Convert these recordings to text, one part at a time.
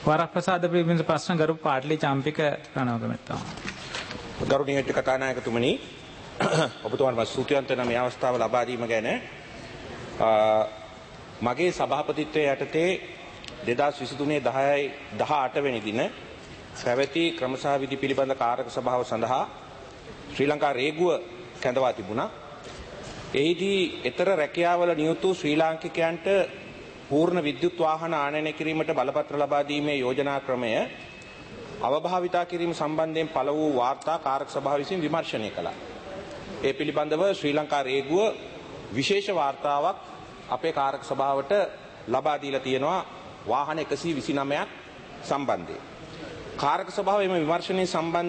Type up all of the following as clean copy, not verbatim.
වරප්‍රසාද පිළිබඳ ප්‍රශ්න ගරු පාටලි චාම්පික රණවගමැත්තා. ගරුණීය කතානායකතුමනි, ඔබතුමාට ස්තුතිවන්ත වෙන මේ අවස්ථාව ලබා දීම ගැන මගේ සභාපතිත්වයේ යටතේ 2023 10/18 වෙනි දින පැවති ක්‍රමසහ විධි පිළිබඳ කාරක සභාව සඳහා ශ්‍රී ලංකා රේගුව කැඳවා තිබුණා. එහිදී ඊතර රැකියාවල නියුතු ශ්‍රී ලාංකිකයන්ට පූර්ණ විද්‍යුත් වාහන ආනයනය කිරීමට බලපත්‍ර ලබා දීමේ යෝජනා ක්‍රමය අවභාවිතා කිරීම සම්බන්ධයෙන් පළ වූ වාර්තා කාරක සභාව විසින් විමර්ශනය කළා. ඒ පිළිබඳව ශ්‍රී ලංකා රේගුව විශේෂ වාර්තාවක් අපේ කාරක සභාවට ලබා දීලා තියෙනවා වාහන 129ක් සම්බන්ධයෙන්. කාරක සභාව එම විමර්ශනයේ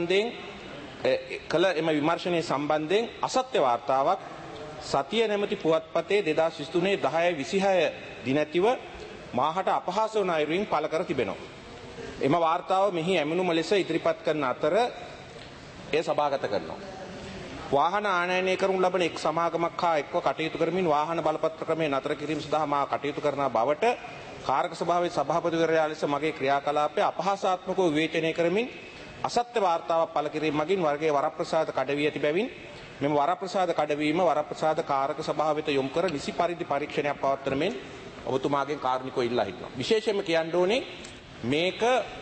සම්බන්ධයෙන් අසත්‍ය වාර්තාවක් සතිය නැමැති පුවත්පතේ 2023 10/26 දිනතිව මාහට අපහාස වන අයුරින් පළ කර තිබෙනවා. එම වාර්තාව මෙහි ඇමුණුම ලෙස ඉදිරිපත් කරන අතර එය සභාගත කරනවා. වාහන ආනයනය කරනු ලබන එක් සමාගමක් හා එක්ව කටයුතු කරමින් වාහන බලපත්‍ර ක්‍රමය නතර කිරීම සඳහා මා කටයුතු කරන බවට කාරක සභාවේ සභාපතිවරයා ලෙස මගේ ක්‍රියාකලාපය අපහාසාත්මකව විවේචනය කරමින් අසත්‍ය වාර්තාවක් පළ කිරීම මගින් වර්ගයේ වරප්‍රසාද කඩවී ඇති බැවින් මෙම වරප්‍රසාද කඩවීම වරප්‍රසාද කාරක සභාව වෙත යොමු කර නිසි පරිදි පරීක්ෂණයක් පවත්වන මෙන් ඔබතුමාගෙන් කාරුණිකව ඉල්ලා හිටිනවා. විශේෂයෙන්ම කියන්න ඕනේ මේක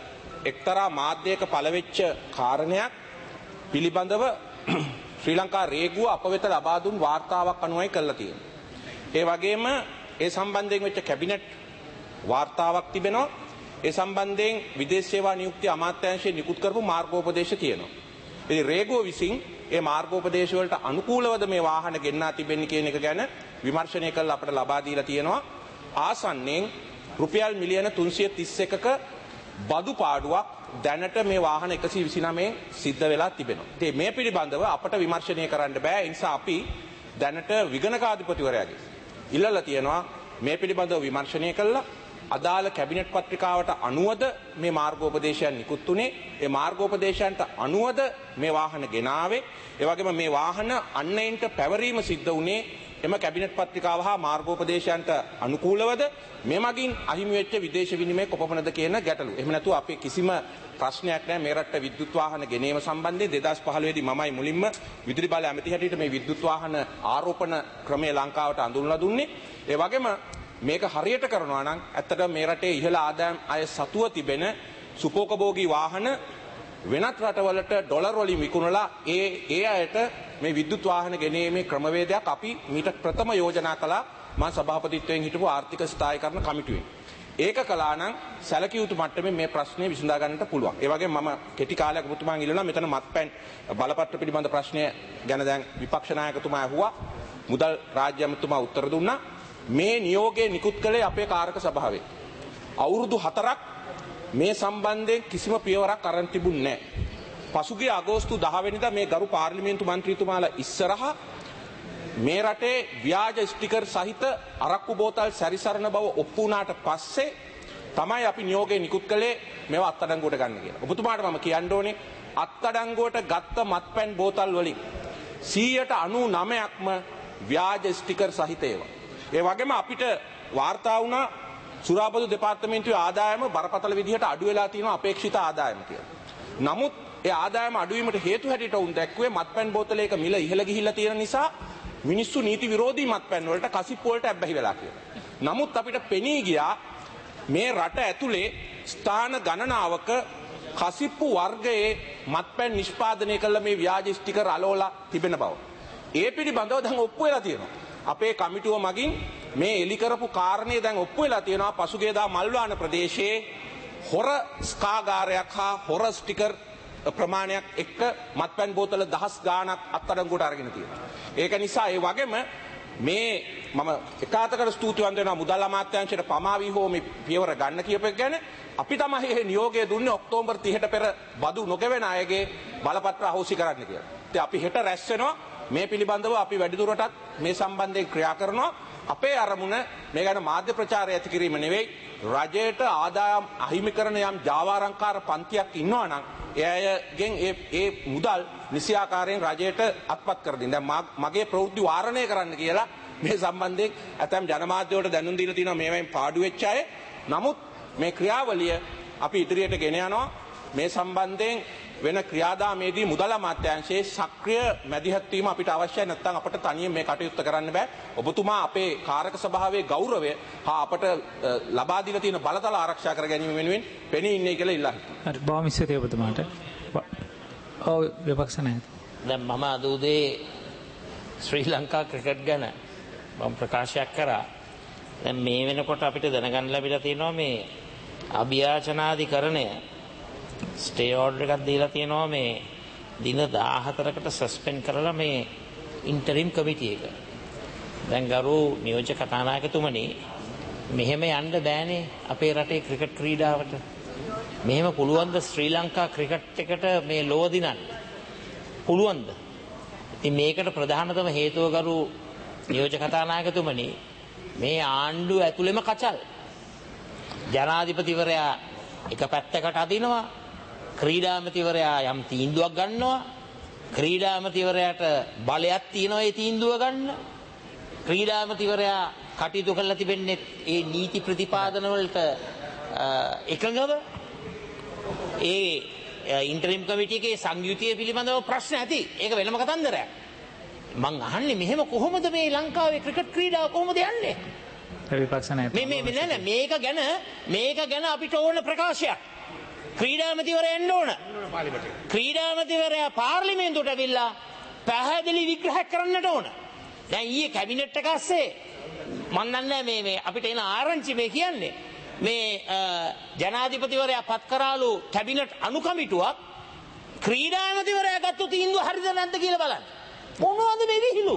එක්තරා මාධ්‍යයක පළවෙච්ච කාරණයක් පිළිබඳව ශ්‍රී ලංකා රේගුව අප වෙත ලබා දුන් වාර්තාවක් අනුවයි කරලා තියෙන්නේ. ඒ වගේම ඒ සම්බන්ධයෙන් වෙච්ච කැබිනට් වාර්තාවක් තිබෙනවා. ඒ සම්බන්ධයෙන් විදේශ සේවා නියුක්ති අමාත්‍යාංශයේ නිකුත් කරපු මාර්ගෝපදේශ තියෙනවා. ඉතින් රේගුව විසින් ඒ මාර්ගෝපදේශ වලට අනුකූලවද මේ වාහන ගෙන්නා තිබෙන්නේ කියන එක ගැන විමර්ශනය කරලා අපට ලබා දීලා තියෙනවා. ආසන්නයෙන් රුපියල් මිලියන 331ක බදු පාඩුවක් දැනට මේ වාහන 129 සිද්ධ වෙලා තිබෙනවා. ඉතින් මේ පිළිබඳව අපට විමර්ශනය කරන්න බෑ. ඒ නිසා අපි දැනට විගණකාධිපතිවරයාගේ ඉල්ලලා තියෙනවා මේ පිළිබඳව විමර්ශනය කළා අදාළ කැබිනට් පත්‍රිකාවට අනුවද මේ මාර්ගෝපදේශයන් නිකුත් වුණේ. ඒ මාර්ගෝපදේශයන්ට අනුවද මේ වාහන ගෙනාවේ. ඒ වගේම මේ වාහන අන්නයින්ට පැවරීම සිද්ධ වුණේ එම කැබිනට් පත්‍රිකාව හා මාර්ගෝපදේශයන්ට අනුකූලවද මේ මගින් අහිමි වෙච්ච විදේශ විනිමය කොපමණද කියන ගැටලු. එහෙම නැතුව අපේ කිසිම ප්‍රශ්නයක් නැහැ මේ රටට විද්‍යුත් වාහන ගෙනීම සම්බන්ධයෙන් 2015 දී මමයි මුලින්ම විදුලි බල ඇමති හැටියට මේ විද්‍යුත් වාහන ආරෝපණ ක්‍රමය ලංකාවට අඳුන්ලා දුන්නේ. ඒ වගේම මේක හරියට කරනවා නම් ඇත්තටම මේ රටේ ඉහළ ආදායම් අය සතුව තිබෙන සුපෝකභෝගී වාහන වෙනත් රටවලට ඩොලර් වලින් විකුණලා ඒ අයට මේ විද්‍යුත් වාහන ගෙනීමේ ක්‍රමවේදයක් අපි මීට ප්‍රථම යෝජනා කළා මා සභාපතිත්වයෙන් හිටපු ආර්ථික ස්ථායීකරණ කමිටුවෙන්. ඒක කළා නම් සැලකිය යුතු මට්ටමේ මේ ප්‍රශ්නේ විසඳා ගන්නට පුළුවන්. ඒ වගේම මම කෙටි කාලයක් ඔබතුමාගෙන් ඉල්ලනවා මෙතන මත්පැන් බලපත්‍ර පිළිබඳ ප්‍රශ්නය ගැන දැන් විපක්ෂ නායකතුමා අහුවා. මුදල් රාජ්‍ය ඇමතුමා උත්තර දුන්නා. මේ නියෝගය නිකුත් කළේ අපේ කාරක සභාවේ. අවුරුදු 4ක් මේ සම්බන්ධයෙන් කිසිම පියවරක් අරන් තිබුණේ නැහැ. පසුගිය අගෝස්තු 10 වෙනිදා මේ ගරු පාර්ලිමේන්තු මන්ත්‍රීතුමාලා ඉස්සරහා මේ රටේ ව්‍යාජ ස්ටිකර් සහිත අරක්කු බෝතල් සැරිසරන බව ඔප්පු වුණාට පස්සේ තමයි අපි නියෝගය නිකුත් කළේ මේවා අත්අඩංගුවට ගන්න කියලා. ඔබතුමාට මම කියන්න ඕනේ අත්අඩංගුවට ගත්ත මත්පැන් බෝතල් වලින් 99%ක්ම ව්‍යාජ ස්ටිකර් සහිත ඒවා. ඒ වගේම අපිට වාර්තා වුණා සුරාබදු දෙපාර්තමේන්තුවේ ආදායම බරපතල විදිහට අඩු වෙලා තියෙනවා අපේක්ෂිත ආදායම කියලා. නමුත් ඒ ආදායම අඩුවීමට හේතු හැටියට උන් දැක්ුවේ මත්පැන් බෝතලයක මිල ඉහළ ගිහිල්ලා තියෙන නිසා මිනිස්සු නීති විරෝධී මත්පැන් වලට කසිප්පු වලට ඇබ්බැහි වෙලා කියලා. නමුත් අපිට පෙනී ගියා මේ රට ඇතුලේ ස්ථාන ගණනාවක කසිප්පු වර්ගයේ මත්පැන් නිෂ්පාදනය කළ මේ ව්‍යාජ ස්ටිකර් අලෝලා තිබෙන බව. ඒ පිළිබඳව දැන් ඔප්පු වෙලා තියෙනවා. අපේ කමිටුව මගින් මේ එලි කරපු කාරණේ දැන් ඔප්පු වෙලා තියෙනවා. පසුගියදා මල්වාන ප්‍රදේශයේ හොර ස්කාගාරයක් හා හොර ස්ටිකර් ප්‍රමාණයක් එක්ක මත්පැන් බෝතල 10 ගාණක් අත්අඩංගුවට අරගෙන තියෙනවා. ඒක නිසා ඒ වගේම මේ මම එකාතකට ස්තුතිවන්ත වෙනවා මුදල් අමාත්‍යාංශයට පමාවි හෝ මේ පියවර ගන්න කියප එක ගැන. අපි තමයි මේ නියෝගය දුන්නේ ඔක්තෝබර් 30ට පෙර බදු නොගෙවෙන අයගේ බලපත්‍ර අහෝසි කරන්න කියලා. ඉතින් අපි හෙට රැස් වෙනවා මේ පිළිබඳව අපි වැඩිදුරටත් මේ සම්බන්ධයෙන් ක්‍රියා කරනවා. අපේ අරමුණ මේ ගැන මාධ්‍ය ප්‍රචාරය ඇති කිරීම නෙවෙයි රජයට ආදායම් අහිමි කරන යම් ජාවාරංකාර පන්තියක් ඉන්නවා නම් එයගෙන් ඒ මුදල් නිසියාකාරයෙන් රජයට අත්පත් කර දෙන්න. දැන් මගේ ප්‍රවෘත්ති වාරණය කරන්න කියලා මේ සම්බන්ධයෙන් ඇතැම් ජනමාධ්‍ය වලට දැනුම් දීලා තියෙනවා මේවෙන් පාඩු වෙච්ච අය. නමුත් මේ ක්‍රියාවලිය අපි ඉදිරියට ගෙන යනවා. මේ සම්බන්ධයෙන් වෙන ක්‍රියාදාමයේදී මුදල් අමාත්‍යාංශයේ සක්‍රිය මැදිහත් වීම අපිට අවශ්‍යයි. නැත්නම් අපට තනියෙන් මේ කටයුත්ත කරන්න බෑ. ඔබතුමා අපේ කාරක සභාවේ ගෞරවය හා අපට ලබා දීලා තියෙන බලතල ආරක්ෂා කර ගැනීම වෙනුවෙන් පෙනී ඉන්නේ කියලා ඉල්ලා හිටිනවා. හරි බොහොම ස්තුතියි ඔබතුමාට. ඔව් විපක්ෂ නැහැ. දැන් මම අද උදේ ශ්‍රී ලංකා ක්‍රිකට් ගැන මම ප්‍රකාශයක් කරා. දැන් මේ වෙනකොට අපිට දැනගන්න ලැබිලා තියෙනවා මේ අභියාචනාධිකරණය ස්ටේ ඕඩර් එකක් දීලා තියෙනවා මේ දින 14කට සස්පෙන්ඩ් කරලා මේ ඉන්ටරිම් කමිටි එක. දැන් ගරු නියෝජ්‍ය කතානායකතුමනි මෙහෙම යන්න බෑනේ අපේ රටේ ක්‍රිකට් ක්‍රීඩාවට. මෙහෙම පුළුවන්ද ශ්‍රී ලංකා ක්‍රිකට් එකට මේ ලෝව දිනන්න? පුළුවන්ද? ඉතින් මේකට ප්‍රධානතම හේතුව ගරු නියෝජ්‍ය කතානායකතුමනි මේ ආණ්ඩුව ඇතුළෙම කචල්. ජනාධිපතිවරයා එක පැත්තකට අදිනවා, ක්‍රීඩාමතිවරයා යම් තීන්දුවක් ගන්නවා, ක්‍රීඩාමතිවරයාට බලයක් තියෙනවා ඒ තීන්දුව ගන්න, ක්‍රීඩාමතිවරයා කටයුතු කරලා තිබෙන්නේ ඒ නීති ප්‍රතිපාදන වලට එකඟව. ඒ ඉන්ටරිම් කමිටි එකේ සංයුතිය පිළිබඳව ප්‍රශ්න ඇති. ඒක වෙනම කතන්දරයක්. මං අහන්නේ මෙහෙම කොහොමද මේ ලංකාවේ ක්‍රිකට් ක්‍රීඩාව කොහොමද යන්නේ? විපක්ෂ නැහැ. මේක ගැන අපිට ඕන ප්‍රකාශයක්. ක්‍රීඩාමතිවරයා එන්න ඕන. ක්‍රීඩාමතිවරයා පාර්ලිමේන්තුවට ඇවිල්ලා පැහැදිලි විග්‍රහ කරන්නට ඕන. දැන් ඊයේ කැබිනට් එක ඇස්සේ මන් දන්නේ මේ අපිට එන ආරංචි මේ කියන්නේ මේ ජනාධිපතිවරයා පත් කරාලු කැබිනට් අනුකමිටුවක් ක්‍රීඩාමතිවරයා ගත්ත තීන්දුව හරිද නැද්ද කියලා බලන්න. මොනවද මේ විහිළු?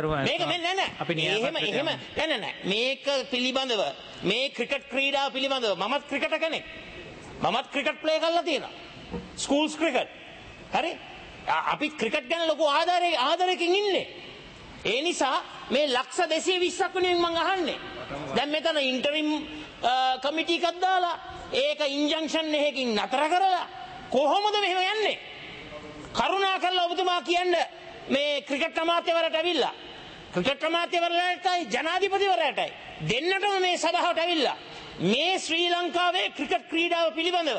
මේක පිළිබඳව මේ ක්‍රිකට් ක්‍රීඩාව පිළිබඳව මමත් ක්‍රිකටර් කෙනෙක්. මමත් ක්‍රිකට් ප්ලේ කරලා තියෙනවා. Schools cricket. හරි? අපි ක්‍රිකට් ගැන ලොකු ආදරයකින් ඉන්නේ. ඒ නිසා මේ ලක්ෂ 220ක් වෙනුවෙන් මම අහන්නේ. දැන් මෙතන ඉන්ටරිම් කමිටි එකක් දාලා ඒක ඉන්ජන්ක්ෂන් එකකින් නතර කරලා කොහොමද මෙහෙම යන්නේ? කරුණාකරලා ඔබතුමා කියන්න මේ ක්‍රිකට් අමාත්‍යවරයාට ඇවිල්ලා ක්‍රිකට් අමාත්‍යවරයාටයි ජනාධිපතිවරයාටයි දෙන්නටම මේ සභාවට ඇවිල්ලා මේ ශ්‍රී ලංකාවේ ක්‍රිකට් ක්‍රීඩාව පිළිබඳව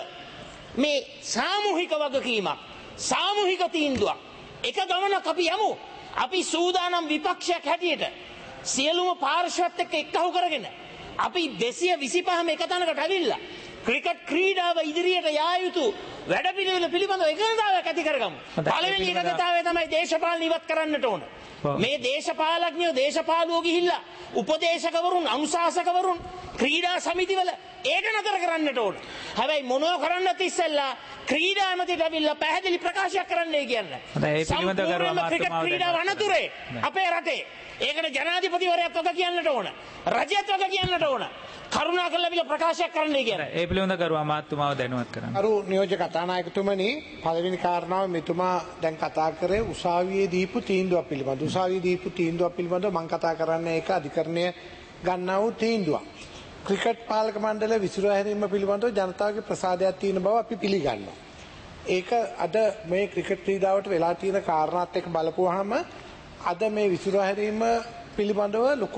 මේ සාමූහික වගකීමක් සාමූහික තීන්දුවක් එක ගමනක් අපි යමු. අපි සූදානම් විපක්ෂයක් හැටියට සියලුම පාර්ශ්වයත් එක්ක එක්කහු කරගෙන අපි 225ම එක තැනකට ඇවිල්ලා ක්‍රිකට් ක්‍රීඩාව ඉදිරියට යා යුතු වැඩපිළිවෙල පිළිබඳව එකඟතාවයක් ඇති කරගමු. පළවෙනි එකඟතාවය තමයි දේශපාලන ඉවත් කරන්නට ඕන. මේ දේශපාලඥයෝ දේශපාලුවෝ ගිහිල්ලා උපදේශකවරුන් අනුශාසකවරුන් ක්‍රීඩා සමිතිවල ඒක නතර කරන්නට ඕන. හැබැයි මොනව කරන්නත් ඉස්සෙල්ලා ක්‍රීඩාමතිට ඇවිල්ලා පැහැදිලි ප්‍රකාශයක් කරන්නයි කියන්නේ. සම්පූර්ණ ක්‍රිකට් ක්‍රීඩාව අනතුරේ අපේ රටේ. ඒකට ජනාධිපතිවරයාත් වග කියන්නට ඕන. රජයත් වග කියන්නට ඕන. කරුණාකරලා විල ප්‍රකාශයක් කරන්නයි කියන්නේ. ඒ පිළිබඳව කරුවා අමාත්‍යතුමාව දැනුවත් කරන්න. අරු නියෝජ්‍ය කතානායකතුමනි පළවෙනි කාරණාව මෙතුමා දැන් කතා කරේ උසාවියේ දීපු තීන්දුවක් පිළිබඳව. උසාවියේ දීපු තීන්දුවක් පිළිබඳව මම කතා කරන්නේ ඒක අධිකරණය ගන්නා වූ තීන්දුවක්. ක්‍රිකට් පාලක මණ්ඩලය විසිරුවා හැරීම පිළිබඳව ජනතාවගේ ප්‍රසාදයක් තියෙන බව අපි පිළිගන්නවා. ඒක අද මේ ක්‍රිකට් ක්‍රීඩාවට වෙලා තියෙන කාරණාත් එක්ක බලපුවාම අද මේ විසිරුවා හැරීම පිළිබඳව ලොකු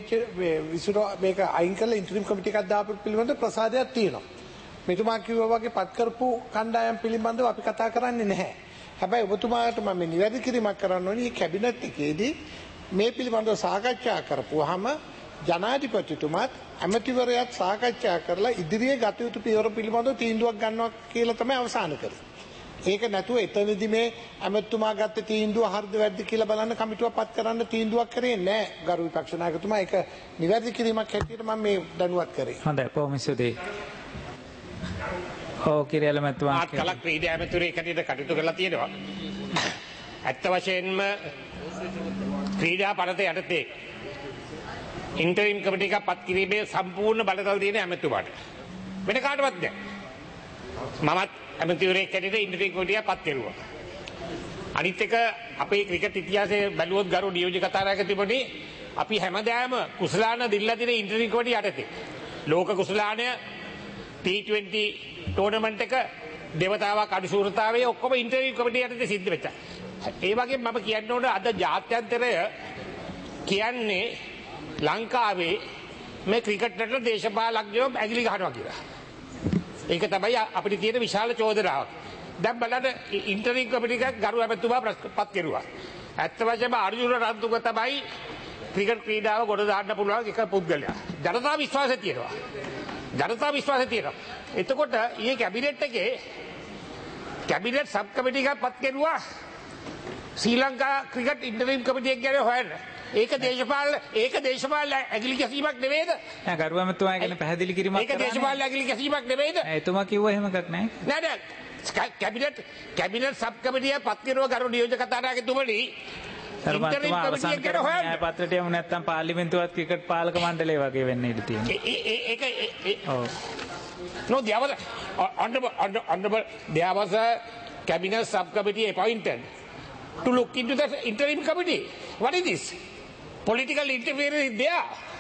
විසිරුවා මේක අයින් කරලා ඉන්ටරිම් කමිටි එකක් දාපු පිළිබඳව ප්‍රසාදයක් තියෙනවා. මෙතුමා කිව්වා වගේ පත් කරපු කණ්ඩායම් පිළිබඳව අපි කතා කරන්නේ නැහැ. හැබැයි ඔබතුමාට මම නිවැරදි කිරීමක් කරන්න ඕනේ. මේ කැබිනට් එකේදී මේ පිළිබඳව සාකච්ඡා කරපුවාම ජනාධිපතිතුමාත් ඇමතිවරයාත් සාකච්ඡා කරලා ඉදිරියේ ගත යුතු පියවර පිළිබඳව තීන්දුවක් ගන්නවා කියලා තමයි අවසන් කරේ. ඒක නැතුව එතනදී මේ ඇමතිතුමා ගත්ත තීන්දුව හරිද වැරදිද කියලා බලන්න කමිටුවක් පත් කරන්න තීන්දුවක් කරේ නැහැ. ගරු විපක්ෂ නායකතුමා ඒක නිවැරදි කිරීමක් හැටියට මම මේ දැනුවත් කරේ. හොඳයි බොහොම ස්තුතියි. ඔව් කිරියල මැතිතුමා කලක් ක්‍රීඩා ඇමතිවරයෙක් හැටියට කටයුතු කරලා තියෙනවා. ඇත්ත වශයෙන්ම ක්‍රීඩා පනත යටතේ ඉන්ටරිම් කමිටි එකක් පත් කිරීමේ සම්පූර්ණ බලතල තියෙන ඇමතිතුමාට. වෙන කාටවත් නැහැ. මමත් ඇමතිවරයෙක් හැටියට ඉන්ටරිම් කමිටිය පත් කෙරුවා. අනිත් එක අපේ ක්‍රිකට් ඉතිහාසයේ බැලුවොත් ගරු නියෝජ්‍ය කතානායකතුමනි අපි හැමදාම කුසලාන දිල්ලා තියෙන ඉන්ටරිම් කමිටිය යටතේ. ලෝක කුසලාන T20 ටෝර්නමන්ට් එක දේවතාවක් අනුශූරතාවයේ ඔක්කොම ඉන්ටරිම් කමිටිය යටතේ සිද්ධ වෙච්චා. ඒ වගේම මම කියන්න ඕන අද ජාත්‍යන්තරය කියන්නේ ලංකාවේ මේ ක්‍රිකට් රට දේශපාලඥයෝ ඇගිලි ගහනවා කියලා. ඒක තමයි අපිට තියෙන විශාල චෝදනාවක්. දැන් බලන්න ඉන්ටරිම් කමිටු එකක් ගරු ඇමතුමා පත් කෙරුවා. ඇත්ත වශයෙන්ම අර්ජුන රන්තුක තමයි ක්‍රිකට් ක්‍රීඩාව ගොඩ දාන්න පුළුවන් එක පුද්ගලයා. ජනතා විශ්වාසය තියෙනවා. ජනතා විශ්වාසය තියෙනවා. එතකොට ඊයේ කැබිනට් එකේ කැබිනට් සබ් කමිටු එකක් පත් කෙරුවා ශ්‍රී ලංකා ක්‍රිකට් ඉන්ටරිම් කමිටු එක ගැන හොයන්න. ඒක දේශපාලන ඇගිලි ගැසීමක් නෙවෙයිද? නෑ ගරු ඇමතුමා ගැන පැහැදිලි කිරීමක් ඒක දේශපාලන ඇගිලි ගැසීමක් නෙවෙයිද? එතුමා කිව්වා එහෙම එකක් නෑ. නෑ කැබිනට් සබ් කමිටිය පත් කෙරුවා ගරු නියෝජක කතානායකතුමනි. ඉන්ටරිම් කමිටු එක ගැන හොයන්න. න්‍යාය පත්‍රයට යමු නැත්නම් පාර්ලිමේන්තුවත් ක්‍රිකට් පාලක මණ්ඩලය වගේ වෙන්න ඉඩ තියෙනවා. ඒක ඔව්. No, there was a cabinet subcommittee appointed to look into the interim committee. What is this? Political interference is there.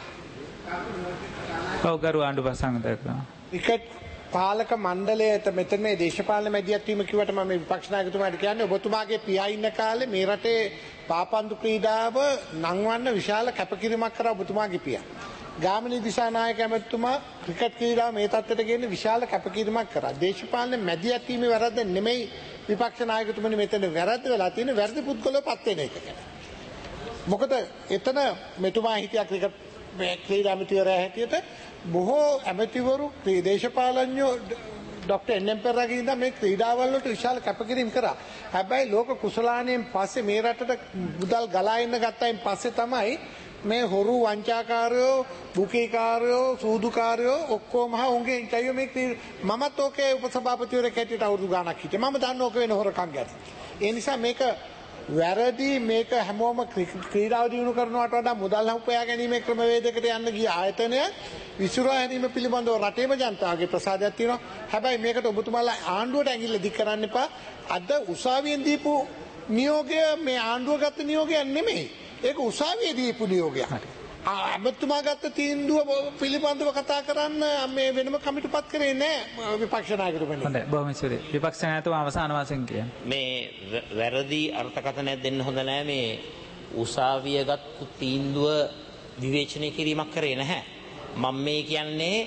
ඔව් ගරු ආණ්ඩු ප්‍රසංගතකතුමා. ක්‍රිකට් පාලක මණ්ඩලයට මෙතන මේ දේශපාලන මැදිහත් වීම කිව්වට මම විපක්ෂ නායකතුමාට කියන්නේ ඔබතුමාගේ පියා ඉන්න කාලේ මේ රටේ පාපන්දු ක්‍රීඩාව නංවන්න විශාල කැපකිරීමක් කරා ඔබතුමාගේ පියා. ගාමිණී දිසානායක ඇමතුමා ක්‍රිකට් ක්‍රීඩාව මේ තත්ත්වයට ගෙන විශාල කැපකිරීමක් කරා. දේශපාලන මැදිහත් වීමේ වැරද්ද නෙමෙයි විපක්ෂ නායකතුමනි මෙතන වැරද්ද වෙලා තියෙන වැරදි පුද්ගලව පත් වෙන එක ගැන. මොකද එතන මෙතුමා හිටියා ක්‍රිකට් ක්‍රීඩා ඇමතිවරයා හැටියට බොහෝ ඇමතිවරු දේශපාලඥයෝ ඩොක්ටර් එන්.එම්. පෙරේරාගේ ඉඳන් මේ ක්‍රීඩාවල් වලට විශාල කැපකිරීම කරා. හැබැයි ලෝක කුසලාණයෙන් පස්සේ මේ රටට මුදල් ගලා එන්න ගත්තයින් පස්සේ තමයි මේ හොරු වංචාකාරයෝ බුකීකාරයෝ සූදුකාරයෝ ඔක්කොම උන්ගේ ඉන්ටර්වියු මේ මමත් ඕකේ උපසභාපතිවරයෙක් හැටියට අවුරුදු ගාණක් හිටියේ. මම දන්න ඕක වෙන හොරකම් ගැන. ඒ නිසා මේක වැරදි මේක හැමෝම ක්‍රීඩාව දියුණු කරනවට වඩා මුදල් හම්පයා ගැනීමේ ක්‍රමවේදයකට යන්න ගිය ආයතනය විසිරුවා හැරීම පිළිබඳව රටේම ජනතාවගේ ප්‍රසාදයක් තියෙනවා. හැබැයි මේකට ඔබතුමාලා ආණ්ඩුවට ඇඟිල්ල දික් කරන්න එපා. අද උසාවියෙන් දීපු නියෝගය මේ ආණ්ඩුව ගත්ත නියෝගයක් නෙමෙයි. ඒක උසාවියේ දීපු නියෝගයක්. ඇමතුමා ගත්ත තීන්දුව පිළිබඳව කතා කරන්න මේ වෙනම කමිටු පත් කරේ නෑ විපක්ෂ නායකතුමනි. හොඳයි බොහොම ස්තුතියි. විපක්ෂ නායකතුමා අවසාන වශයෙන් කියන්න. මේ වැරදි අර්ථකථනයක් දෙන්න හොඳ නෑ. මේ උසාවිය ගත්තු තීන්දුව විවේචනය කිරීමක් කරේ නැහැ. මම මේ කියන්නේ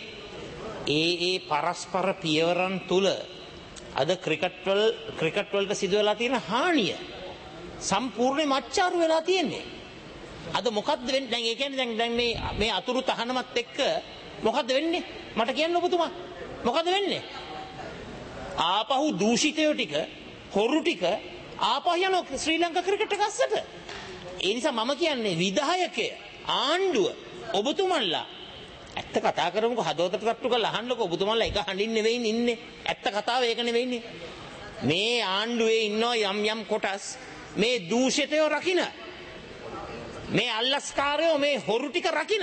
ඒ පරස්පර පියවරන් තුල අද ක්‍රිකට් වලට සිදු වෙලා තියෙන හානිය සම්පූර්ණයෙන්ම අච්චාරු වෙලා තියෙන්නේ. අද මොකද්ද වෙන්නේ? දැන් ඒ කියන්නේ දැන් මේ අතුරු තහනමත් එක්ක මොකද්ද වෙන්නේ? මට කියන්න ඔබතුමා. මොකද්ද වෙන්නේ? ආපහු දූෂිතයෝ ටික, හොරු ටික ආපහු යන ශ්‍රී ලංකා ක්‍රිකට් එක අස්සට. ඒ නිසා මම කියන්නේ විධායකය, ආණ්ඩුව, ඔබතුමන්ලා ඇත්ත කතා කරමුකෝ, හදවතට තට්ටු කරලා අහන්නකෝ. ඔබතුමන්ලා එක හඬින් නෙවෙයි ඉන්නේ. ඇත්ත කතාව ඒක නෙවෙයිනේ. මේ ආණ්ඩුවේ ඉන්නවා යම් කොටස් මේ දූෂිතයෝ රකින්න. මේ අල්ලස්කාරයෝ මේ හොරු ටික රකින්න.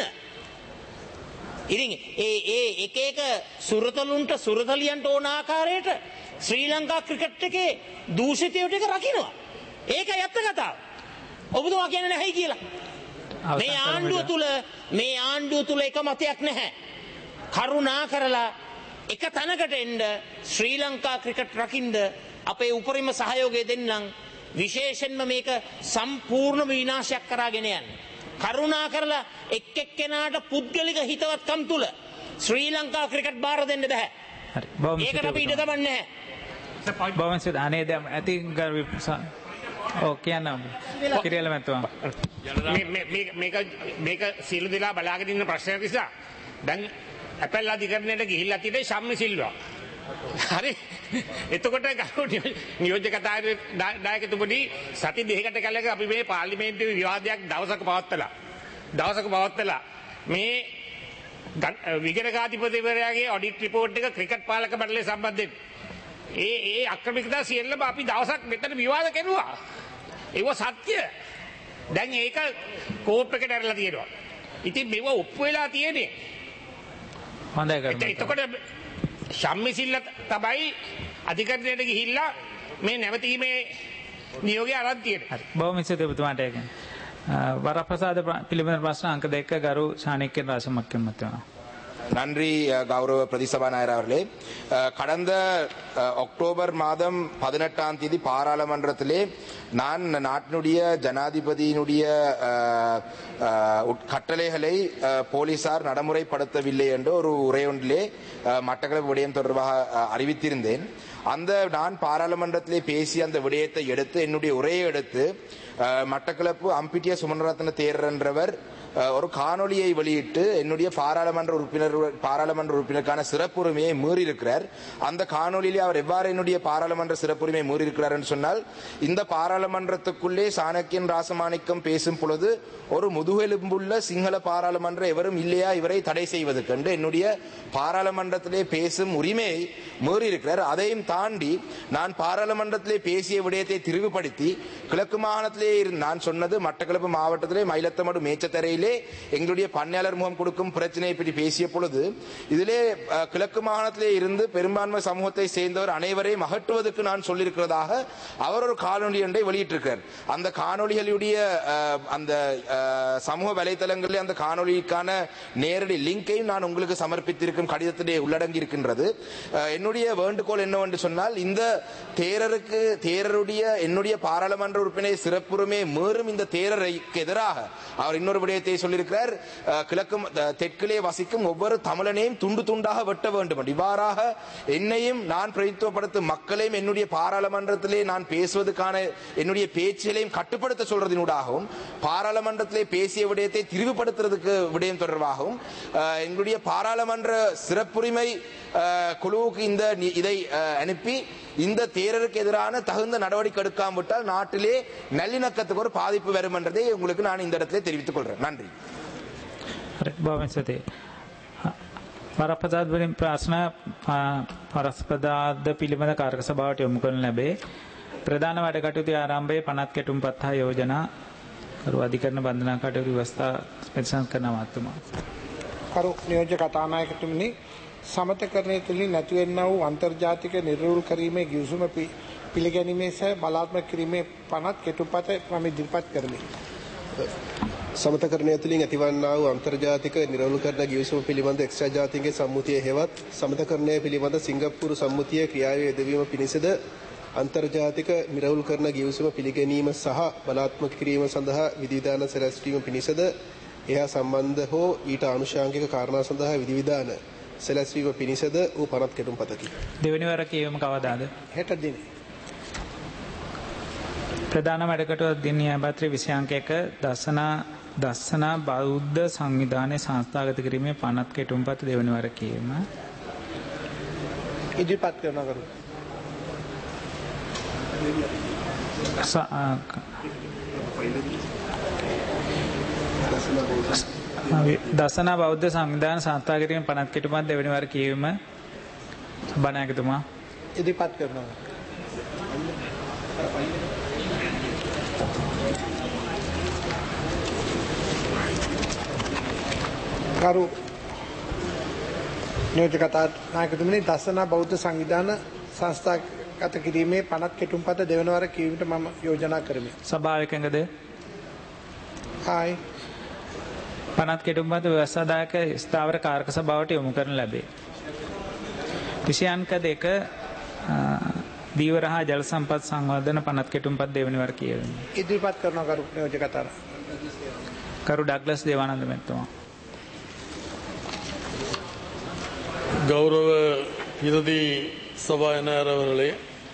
ඉතින් ඒ එක සුරතලුන්ට සුරතලියන්ට ඕන ආකාරයට ශ්‍රී ලංකා ක්‍රිකට් එකේ දූෂිතයෝ ටික රකින්නවා. ඒකයි ඇත්ත කතාව. ඔබතුමා කියන්නේ නැහැයි කියලා. මේ ආණ්ඩුව තුල එක මතයක් නැහැ. කරුණා කරලා එක තැනකට එන්න ශ්‍රී ලංකා ක්‍රිකට් රකින්න අපේ උපරිම සහයෝගය දෙන්නම්. විශේෂයෙන්ම මේක සම්පූර්ණ විනාශයක් කරාගෙන යන්න. කරුණා කරලා එක්කෙනාට පුද්ගලික හිතවත්කම් තුල ශ්‍රී ලංකා ක්‍රිකට් බාර දෙන්න බෑ. හරි. බොහොම ඒකට අපි ඉඩ දමන්නේ නැහැ. බොහොම ස්තුතියි. අනේ දැන් ඇති ගරු ඔව් කියන්න කිරියල මැතුවා. මේක සියලු දෙනා බලාගෙන ඉන්න ප්‍රශ්නයක් නිසා දැන් අපල් අධිකරණයට ගිහිල්ලා තියෙන්නේ ශම්මි සිල්වා. හරි. එතකොට නියෝජක නායකතුමනි සති දෙකකට කලින් අපි මේ පාර්ලිමේන්තුවේ විවාදයක් දවසක පවත්වලා මේ විගණකාධිපතිවරයාගේ ඔඩිට් රිපෝට් එක ක්‍රිකට් පාලක මණ්ඩලය සම්බන්ධයෙන් ඒ අක්‍රමිකතා සියල්ලම අපි දවසක් මෙතන විවාද කෙරුවා. ඒක සත්‍ය. දැන් ඒක කෝප් එකට ඇරලා තියෙනවා. ඉතින් මේව ඔප්පු වෙලා තියෙන්නේ. හොඳයි කරමු. එතකොට ශම්මිසිල්ල තමයි අධිකරණයට ගිහිල්ලා මේ නැවතීමේ නියෝගය අරන් තියෙන්නේ. හරි. බොහොම ස්තුතියි ඔබතුමාට ඒක. වරප්‍රසාද පිළිබඳ ප්‍රශ්න අංක 2 ගරු ශානික්කන් රාජමක්කන් මතුණා. நன்றி கௌரவ பிரதிசபாநாயகர் அவர்களே. கடந்த அக்டோபர் மாதம் 18ஆம் தேதி பாராளுமன்றத்திலே நான் நாட்டினுடைய ஜனாதிபதியினுடைய கட்டளைகளை போலீசார் நடைமுறைப்படுத்தவில்லை என்று ஒரு உரை ஒன்றிலே மட்டக்களப்பு விடயம் தொடர்பாக அறிவித்திருந்தேன். அந்த நான் பாராளுமன்றத்திலே பேசிய அந்த விடயத்தை எடுத்து என்னுடைய உரையை எடுத்து மட்டக்களப்பு அம்பிட்டிய சுமனரத்ன தேரர் என்றவர் ஒரு காணொலியை வெளியிட்டு என்னுடைய பாராளுமன்ற உறுப்பினருக்கான சிறப்புரிமையை மீறி இருக்கிறார். அந்த காணொலியிலே அவர் எவ்வாறு என்னுடைய பாராளுமன்ற சிறப்புரிமையை மீறி இருக்கிறார் என்று சொன்னால், இந்த பாராளுமன்றத்துக்குள்ளே சாணக்கியன் ராசமாணிக்கம் பேசும் பொழுது ஒரு முதுகெலும்புள்ள சிங்கள பாராளுமன்றம் எவரும் இல்லையா இவரை தடை செய்வதற்கு என்று என்னுடைய பாராளுமன்றத்திலே பேசும் உரிமையை மீறி இருக்கிறார். அதையும் தாண்டி நான் பாராளுமன்றத்திலே பேசிய விடயத்தை திரிவுபடுத்தி கிழக்கு மாகாணத்திலே நான் சொன்னது மட்டக்களப்பு மாவட்டத்திலே மயிலத்தமடு மேச்சத்தரையிலே எங்களுடைய பண்ணையாளர் முகம் கொடுக்கும் பிரச்சனையை பற்றி பேசிய பொழுது இதிலே கிழக்கு மாகாணத்திலே இருந்து பெரும்பான்மை சமூகத்தை சேர்ந்தவர் அனைவரையும் அகற்றுவதற்கு நான் சொல்லியிருக்கிறதாக அவர் ஒரு காணொலி ஒன்றை வெளியிட்டிருக்கிறார். அந்த காணொலிகளுடைய அந்த சமூக வலைதளங்களில் அந்த காணொலிக்கான நேரடி லிங்கையும் நான் உங்களுக்கு சமர்ப்பித்திருக்கும் கடிதத்திலே உள்ளடங்கி இருக்கின்றது. என்னுடைய வேண்டுகோள் என்னவென்று சொன்னால், இந்த தேரருடைய என்னுடைய பாராளுமன்ற உறுப்பினர் சிறப்புரிமை மீறும் இந்த தேரருக்கு எதிராக அவர் இன்னொரு விடயத்தை சொல்லியிருக்கிறார். கிழக்கு தெற்கிலே வசிக்கும் ஒவ்வொரு தமிழனையும் துண்டு துண்டாக வெட்ட வேண்டும். இவ்வாறாக என்னையும் நான் பிரதித்துவப்படுத்தும் மக்களையும் என்னுடைய பாராளுமன்றத்திலே நான் பேசுவதற்கான என்னுடைய பேச்சுகளையும் கட்டுப்படுத்த சொல்றதினூடாகவும் பாராளுமன்றத்திலே பேசிய விடயத்தை திரிவுபடுத்துறதுக்கு விடயம் தொடர்பாகவும் எங்களுடைய பாராளுமன்ற சிறப்புரிமை குழுவுக்கு இதை அனுப்பி இந்த தேரருக்கு எதிரான தகுந்த நடவடிக்கை எடுக்காவிட்டால் நாட்டிலே நல்லிணக்கத்துக்கு ஒரு பாதிப்பு வரும் என்றதை உங்களுக்கு நான் இந்த இடத்திலே தெரிவித்துக் கொள்கிறேன். நன்றி. වරප්‍රසාද වලින් ප්‍රශ්න පරස්පදාද පිළිබඳ කාර්ක සභාවට යොමු කරන ලැබේ. ප්‍රධාන වැඩ කටයුතු ආරම්භයේ පනත් කෙටුම්පත් හා යෝජනා කරු අධිකරණ බන්ධනා කටයුතු ව්‍යවස්ථා ප්‍රතිසංස්කරණ කරන මාත්තුමා. කරු නියෝජ්‍ය කතානායකතුමනි, සමතකරණය තුළින් නැතිවෙන්නා වූ අන්තර්ජාතික නිර්වෘල් කිරීමේ ගිවිසුම පිළිගැනීමේ සහ බලාත්මක කිරීමේ පනත් කෙටුම්පත මම ඉදිරිපත් කරමි. සමතකරණය තුළින් ඇතිවන්නා වූ අන්තර්ජාතික නිරවුල්කරණ ගිවිසුම පිළිබඳ එක්ස්ට්‍රා ජාතින්ගේ සම්මුතිය හෙවත් සමතකරණය පිළිබඳ සිංගප්පූරු සම්මුතිය ක්‍රියාවේ යෙදවීම පිණිසද අන්තර්ජාතික නිරවුල්කරණ ගිවිසුම පිළිගැනීම සහ බලාත්මක කිරීම සඳහා විධිවිධාන සැලැස්වීම පිණිසද එහා සම්බන්ධ හෝ ඊට ආනුෂාංගික කාරණා සඳහා විධිවිධාන සැලැස්වීම පිණිසද වූ පනත් කෙටුම්පතකි. දෙවෙනි වර කියවීම කවදාද? හෙට දිනේ. ප්‍රධාන වැඩකටුව දිනය පත්‍රයේ 20 අංක 1 දස්සනා බෞද්ධ සංවිධානයේ සංස්ථාගත කිරීමේ පනත් කෙටුම්පත දෙවෙනි වර කියවීම ඉදිරිපත් කරනවා කරු. දසනා බෞද්ධ සංවිධාන සංස්ථා කිරීම පනත් කෙටුම්පත දෙවෙනි වර කියවීම සභානායකතුමා ඉදිරිපත් කරනවා. කරු නියෝජ්‍ය කතානායකතුමනි, දසනා බෞද්ධ සංවිධාන සංස්ථාගත කිරීමේ පනත් කෙටුම්පත දෙවන වර කියවීමට මම යෝජනා කරමි. සභාව එකඟද? හායි. පනත් කෙටුම්පත ව්‍යවස්ථාදායක ස්ථාවර කාර්ක සභාවට යොමු කරන ලැබේ. 20 අංක 2 දීවර හා ජල සම්පත් සංවර්ධන පනත් කෙටුම්පත් දෙවෙනි වර කියවීම ඉදිරිපත් කරනවා කරු නියෝජ්‍ය කතානායක. කරු ඩග්ලස් දේවානන්ද මැතිතුමා. கௌரவ இறுதி சபாநாயகர் அவர்களே,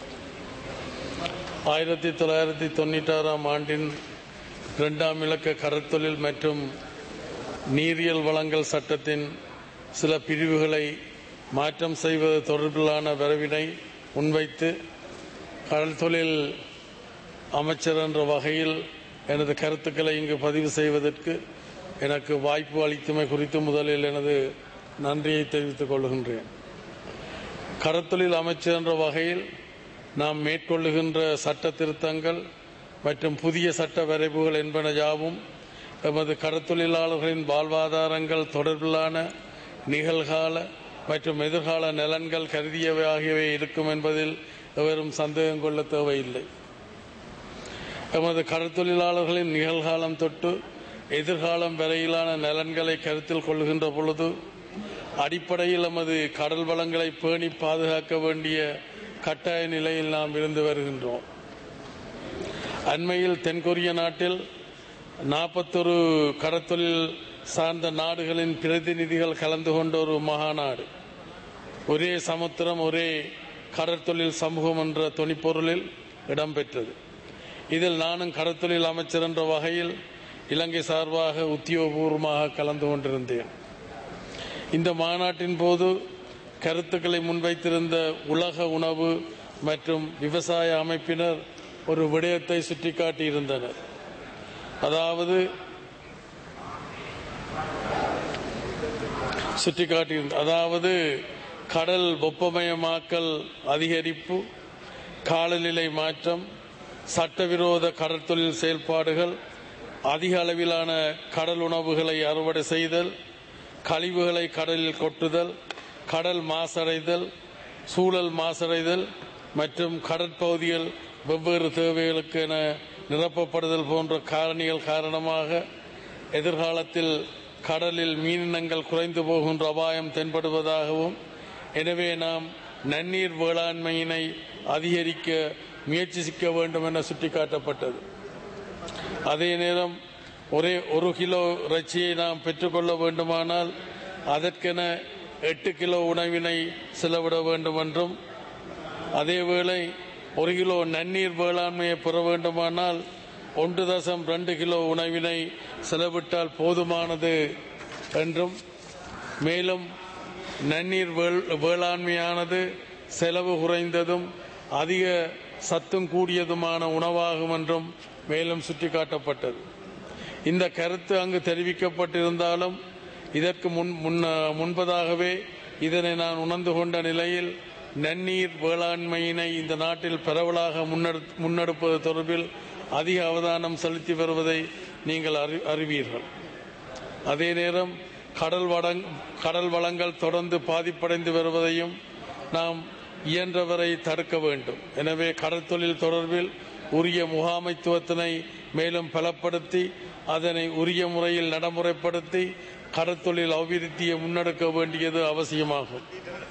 1996ஆம் ஆண்டின் 2ஆம் இலக்க கடற்தொழில் மற்றும் நீரியல் வளங்கள் சட்டத்தின் சில பிரிவுகளை மாற்றம் செய்வது தொடர்பிலான வரைவினை முன்வைத்து கடல் தொழில் அமைச்சர் என்ற வகையில் எனது கருத்துக்களை இங்கு பதிவு செய்வதற்கு எனக்கு வாய்ப்பு அளித்தமை குறித்து முதலில் எனது நன்றியை தெரிவித்துக் கொள்கின்றேன். கடற்தொழில் அமைச்சர் என்ற வகையில் நாம் மேற்கொள்ளுகின்ற சட்ட திருத்தங்கள் மற்றும் புதிய சட்ட வரைவுகள் என்பன யாவும் எமது கடற்தொழிலாளர்களின் வாழ்வாதாரங்கள் தொடர்பிலான நிகழ்கால மற்றும் எதிர்கால நலன்கள் கருதியவை ஆகியவை இருக்கும் என்பதில் எவரும் சந்தேகம் கொள்ள தேவையில்லை. எமது கடற்தொழிலாளர்களின் நிகழ்காலம் தொட்டு எதிர்காலம் வரையிலான நலன்களை கருத்தில் கொள்ளுகின்ற பொழுது அடிப்படையில் நமது கடல் வளங்களை பேணி பாதுகாக்க வேண்டிய கட்டாய நிலையில் நாம் இருந்து வருகின்றோம். அண்மையில் தென்கொரிய நாட்டில் 41 கடற்தொழில் சார்ந்த நாடுகளின் பிரதிநிதிகள் கலந்து கொண்ட ஒரு மகாநாடு, ஒரே சமுத்திரம் ஒரே கடற்தொழில் சமூகம் என்ற தொனிப்பொருளில் இடம்பெற்றது. இதில் நானும் கடற்தொழில் அமைச்சர் என்ற வகையில் இலங்கை சார்பாக உத்தியோகபூர்வமாக கலந்து கொண்டிருந்தேன். இந்த மாநாட்டின் போது கருத்துக்களை முன்வைத்திருந்த உலக உணவு மற்றும் விவசாய அமைப்பினர் ஒரு விடயத்தை சுட்டிக்காட்டியிருந்தனர். அதாவது கடல் வெப்பமயமாக்கல் அதிகரிப்பு, காலநிலை மாற்றம், சட்டவிரோத கடற்தொழில் செயல்பாடுகள், அதிக அளவிலான கடல் உணவுகளை அறுவடை செய்தல், கழிவுகளை கடலில் கொட்டுதல், கடல் மாசடைதல், சூழல் மாசடைதல் மற்றும் கடற்பகுதிகள் வெவ்வேறு தேவைகளுக்கு என நிரப்பப்படுதல் போன்ற காரணிகள் காரணமாக எதிர்காலத்தில் கடலில் மீனினங்கள் குறைந்து போகின்ற அபாயம் தென்படுவதாகவும், எனவே நாம் நன்னீர் வேளாண்மையினை அதிகரிக்க முயற்சிக்க வேண்டும் என சுட்டிக்காட்டப்பட்டது. அதே நேரம் ஒரே 1 கிலோ இறைச்சியை நாம் பெற்றுக்கொள்ள வேண்டுமானால் அதற்கென 8 கிலோ உணவினை செலவிட வேண்டும் என்றும், அதேவேளை 1 கிலோ நன்னீர் வேளாண்மையை பெற வேண்டுமானால் 1.2 கிலோ உணவினை செலவிட்டால் போதுமானது என்றும், மேலும் நன்னீர் வேளாண்மையானது செலவு குறைந்ததும் அதிக சத்தும் கூடியதுமான உணவாகும் என்றும் மேலும் சுட்டிக்காட்டப்பட்டது. இந்த கருத்து அங்கு தெரிவிக்கப்பட்டிருந்தாலும் இதற்கு முன்பதாகவே இதனை நான் உணர்ந்து கொண்ட நிலையில் நன்னீர் வேளாண்மையினை இந்த நாட்டில் பரவலாக முன்னெடுப்பது தொடர்பில் அதிக அவதானம் செலுத்தி வருவதை நீங்கள் அறிவீர்கள். அதே நேரம் கடல் வளங்கள் தொடர்ந்து பாதிப்படைந்து வருவதையும் நாம் இயன்றவரை தடுக்க வேண்டும். எனவே கடற்தொழில் தொடர்பில் உரிய முகாமைத்துவத்தினை மேலும் பலப்படுத்தி அதனை உரிய முறையில் நடைமுறைப்படுத்தி கடற்தொழில் அபிவிருத்தியை முன்னெடுக்க வேண்டியது அவசியமாகும்.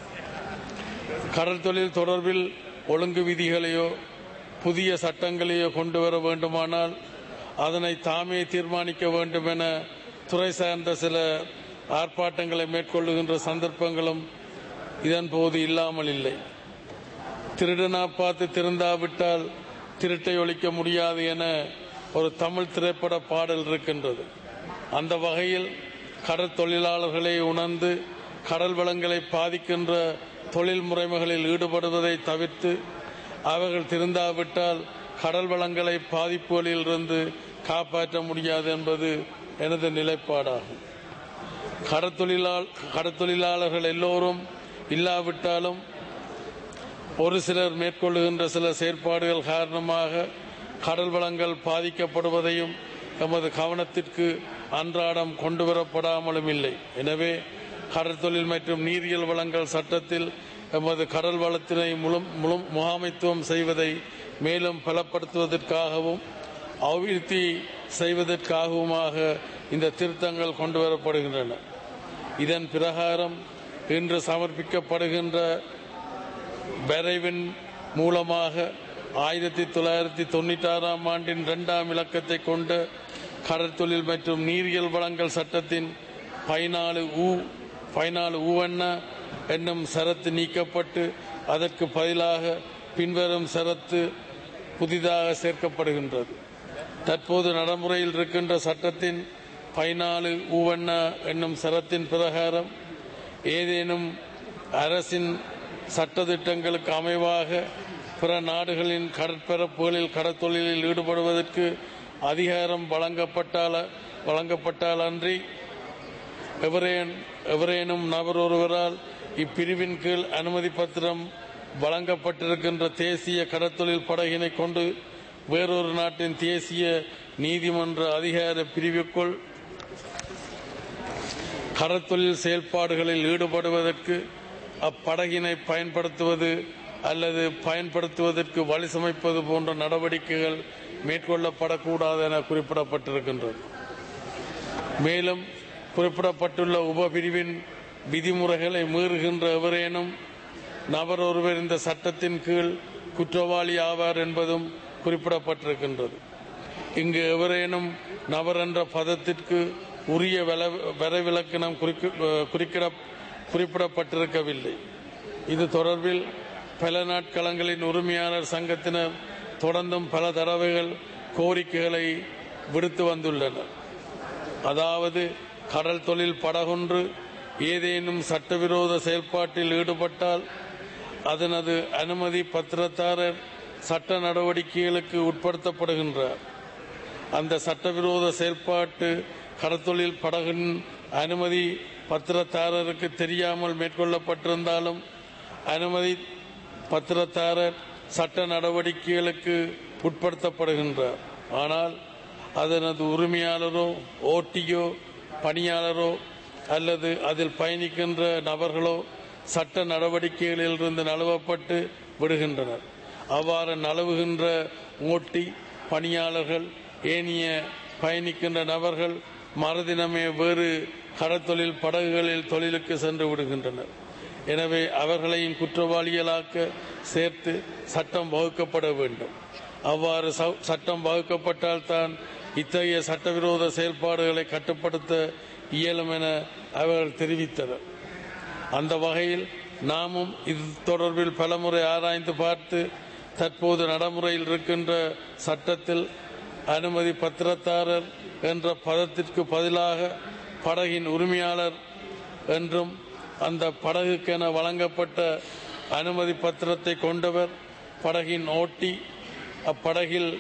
கடற்தொழில் தொடர்பில் ஒழுங்கு விதிகளையோ புதிய சட்டங்களையோ கொண்டு வர வேண்டுமானால் அதனை தாமே தீர்மானிக்க வேண்டும் என துறை சார்ந்த சில ஆர்ப்பாட்டங்களை மேற்கொள்ளுகின்ற சந்தர்ப்பங்களும் இதன் போது இல்லாமல் இல்லை. திருடனா பார்த்து திருந்தாவிட்டால் திருட்டை ஒழிக்க முடியாது என ஒரு தமிழ் திரைப்பட பாடல் இருக்கின்றது. அந்த வகையில் கடல் தொழிலாளர்களை உணர்ந்து கடல் வளங்களை பாதிக்கின்ற தொழில் முறைமைகளில் ஈடுபடுவதை தவிர்த்து அவர்கள் திருந்தாவிட்டால் கடல் வளங்களை பாதிப்புகளில் இருந்து காப்பாற்ற முடியாது என்பது எனது நிலைப்பாடாகும். கடற்தொழிலாளர்கள் எல்லோரும் இல்லாவிட்டாலும் ஒரு சிலர் மேற்கொள்ளுகின்ற சில செயற்பாடுகள் காரணமாக கடல் வளங்கள் பாதிக்கப்படுவதையும் எமது கவனத்திற்கு அன்றாடம் கொண்டுவரப்படாமலும் இல்லை. எனவே கடற்தொழில் மற்றும் நீரியல் வளங்கள் சட்டத்தில் எமது கடல் வளத்தினை முகாமைத்துவம் செய்வதை மேலும் பலப்படுத்துவதற்காகவும் அபிவிருத்தி செய்வதற்காகவுமாக இந்த திருத்தங்கள் கொண்டுவரப்படுகின்றன. இதன் பிரகாரம் இன்று சமர்ப்பிக்கப்படுகின்ற வரைவின் மூலமாக 1996 ஆண்டின் 2ஆம் இலக்கத்தை கொண்ட கடற்தொழில் மற்றும் நீரியல் வளங்கள் சட்டத்தின் 14(1) என்னும் சரத்து நீக்கப்பட்டு அதற்கு பதிலாக பின்வரும் சரத்து புதிதாக சேர்க்கப்படுகின்றது. தற்போது நடைமுறையில் இருக்கின்ற சட்டத்தின் 14(1) என்னும் சரத்தின் பிரகாரம் ஏதேனும் அரசின் சட்டத்திட்டங்களுக்கு அமைவாக பிற நாடுகளின் கடற்பரப்புகளில் கடற்தொழிலில் ஈடுபடுவதற்கு அதிகாரம் வழங்கப்பட்டால் அன்றி எவரேனும் நபர் ஒருவரால் இப்பிரிவின் கீழ் அனுமதி பத்திரம் வழங்கப்பட்டிருக்கின்ற தேசிய கடற்தொழில் படகினை கொண்டு வேறொரு நாட்டின் தேசிய நீதிமன்ற அதிகார பிரிவுக்குள் கடற்தொழில் செயல்பாடுகளில் ஈடுபடுவதற்கு அப்படகினை பயன்படுத்துவது அல்லது பயன்படுத்துவதற்கு வழி சமைப்பது போன்ற நடவடிக்கைகள் மேற்கொள்ளப்படக்கூடாது என குறிப்பிடப்பட்டிருக்கின்றது. மேலும் குறிப்பிடப்பட்டுள்ள உபபிரிவின் விதிமுறைகளை மீறுகின்ற எவரேனும் நபர் ஒருவர் இந்த சட்டத்தின் கீழ் குற்றவாளி ஆவார் என்பதும் குறிப்பிடப்பட்டிருக்கின்றது. இங்கு எவரேனும் நபர் என்ற பதத்திற்கு உரிய வரைவிலக்கணம் குறிப்பிடப்பட்டிருக்கவில்லை. இது தொடர்பில் பல நாட்களங்களின் உரிமையாளர் சங்கத்தினர் தொடர்ந்தும் பல தடவைகள் கோரிக்கைகளை விடுத்து வந்துள்ளனர். அதாவது கடல் தொழில் படகொன்று ஏதேனும் சட்டவிரோத செயல்பாட்டில் ஈடுபட்டால் அதனது அனுமதி பத்திரத்தாரர் சட்ட நடவடிக்கைகளுக்கு உட்படுத்தப்படுகின்றார். அந்த சட்டவிரோத செயல்பாட்டு கடற்தொழில் படகின் அனுமதி பத்திரத்தாரருக்கு தெரியாமல் மேற்கொள்ளப்பட்டிருந்தாலும் அனுமதி பத்திரத்தாரர் சட்ட நடவடிக்கைகளுக்கு உட்படுத்தப்படுகின்றார். ஆனால் அதனது உரிமையாளரோ ஓட்டியோ பணியாளரோ அல்லது அதில் பயணிக்கின்ற நபர்களோ சட்ட நடவடிக்கைகளிலிருந்து நழுவப்பட்டு விடுகின்றனர். அவ்வாறு நழுவுகின்ற ஓட்டி பணியாளர்கள் ஏனைய பயணிக்கின்ற நபர்கள் மறுதினமே வேறு கடற்தொழில் படகுகளில் தொழிலுக்கு சென்று விடுகின்றனர். எனவே அவர்களையும் குற்றவாளிகளாக்க சேர்த்து சட்டம் வகுக்கப்பட வேண்டும். அவ்வாறு சட்டம் வகுக்கப்பட்டால்தான் இத்தகைய சட்டவிரோத செயல்பாடுகளை கட்டுப்படுத்த இயலும் என அவர்கள் தெரிவித்தனர். அந்த வகையில் நாமும் இது தொடர்பில் பலமுறை ஆராய்ந்து பார்த்து தற்போது நடைமுறையில் இருக்கின்ற சட்டத்தில் அனுமதி பத்திரத்தாரர் என்ற பதத்திற்கு பதிலாக படகின் உரிமையாளர் என்றும் அந்த படகுக்கென வழங்கப்பட்ட அனுமதி பத்திரத்தை கொண்டவர் படகின் ஓட்டி அப்படகில்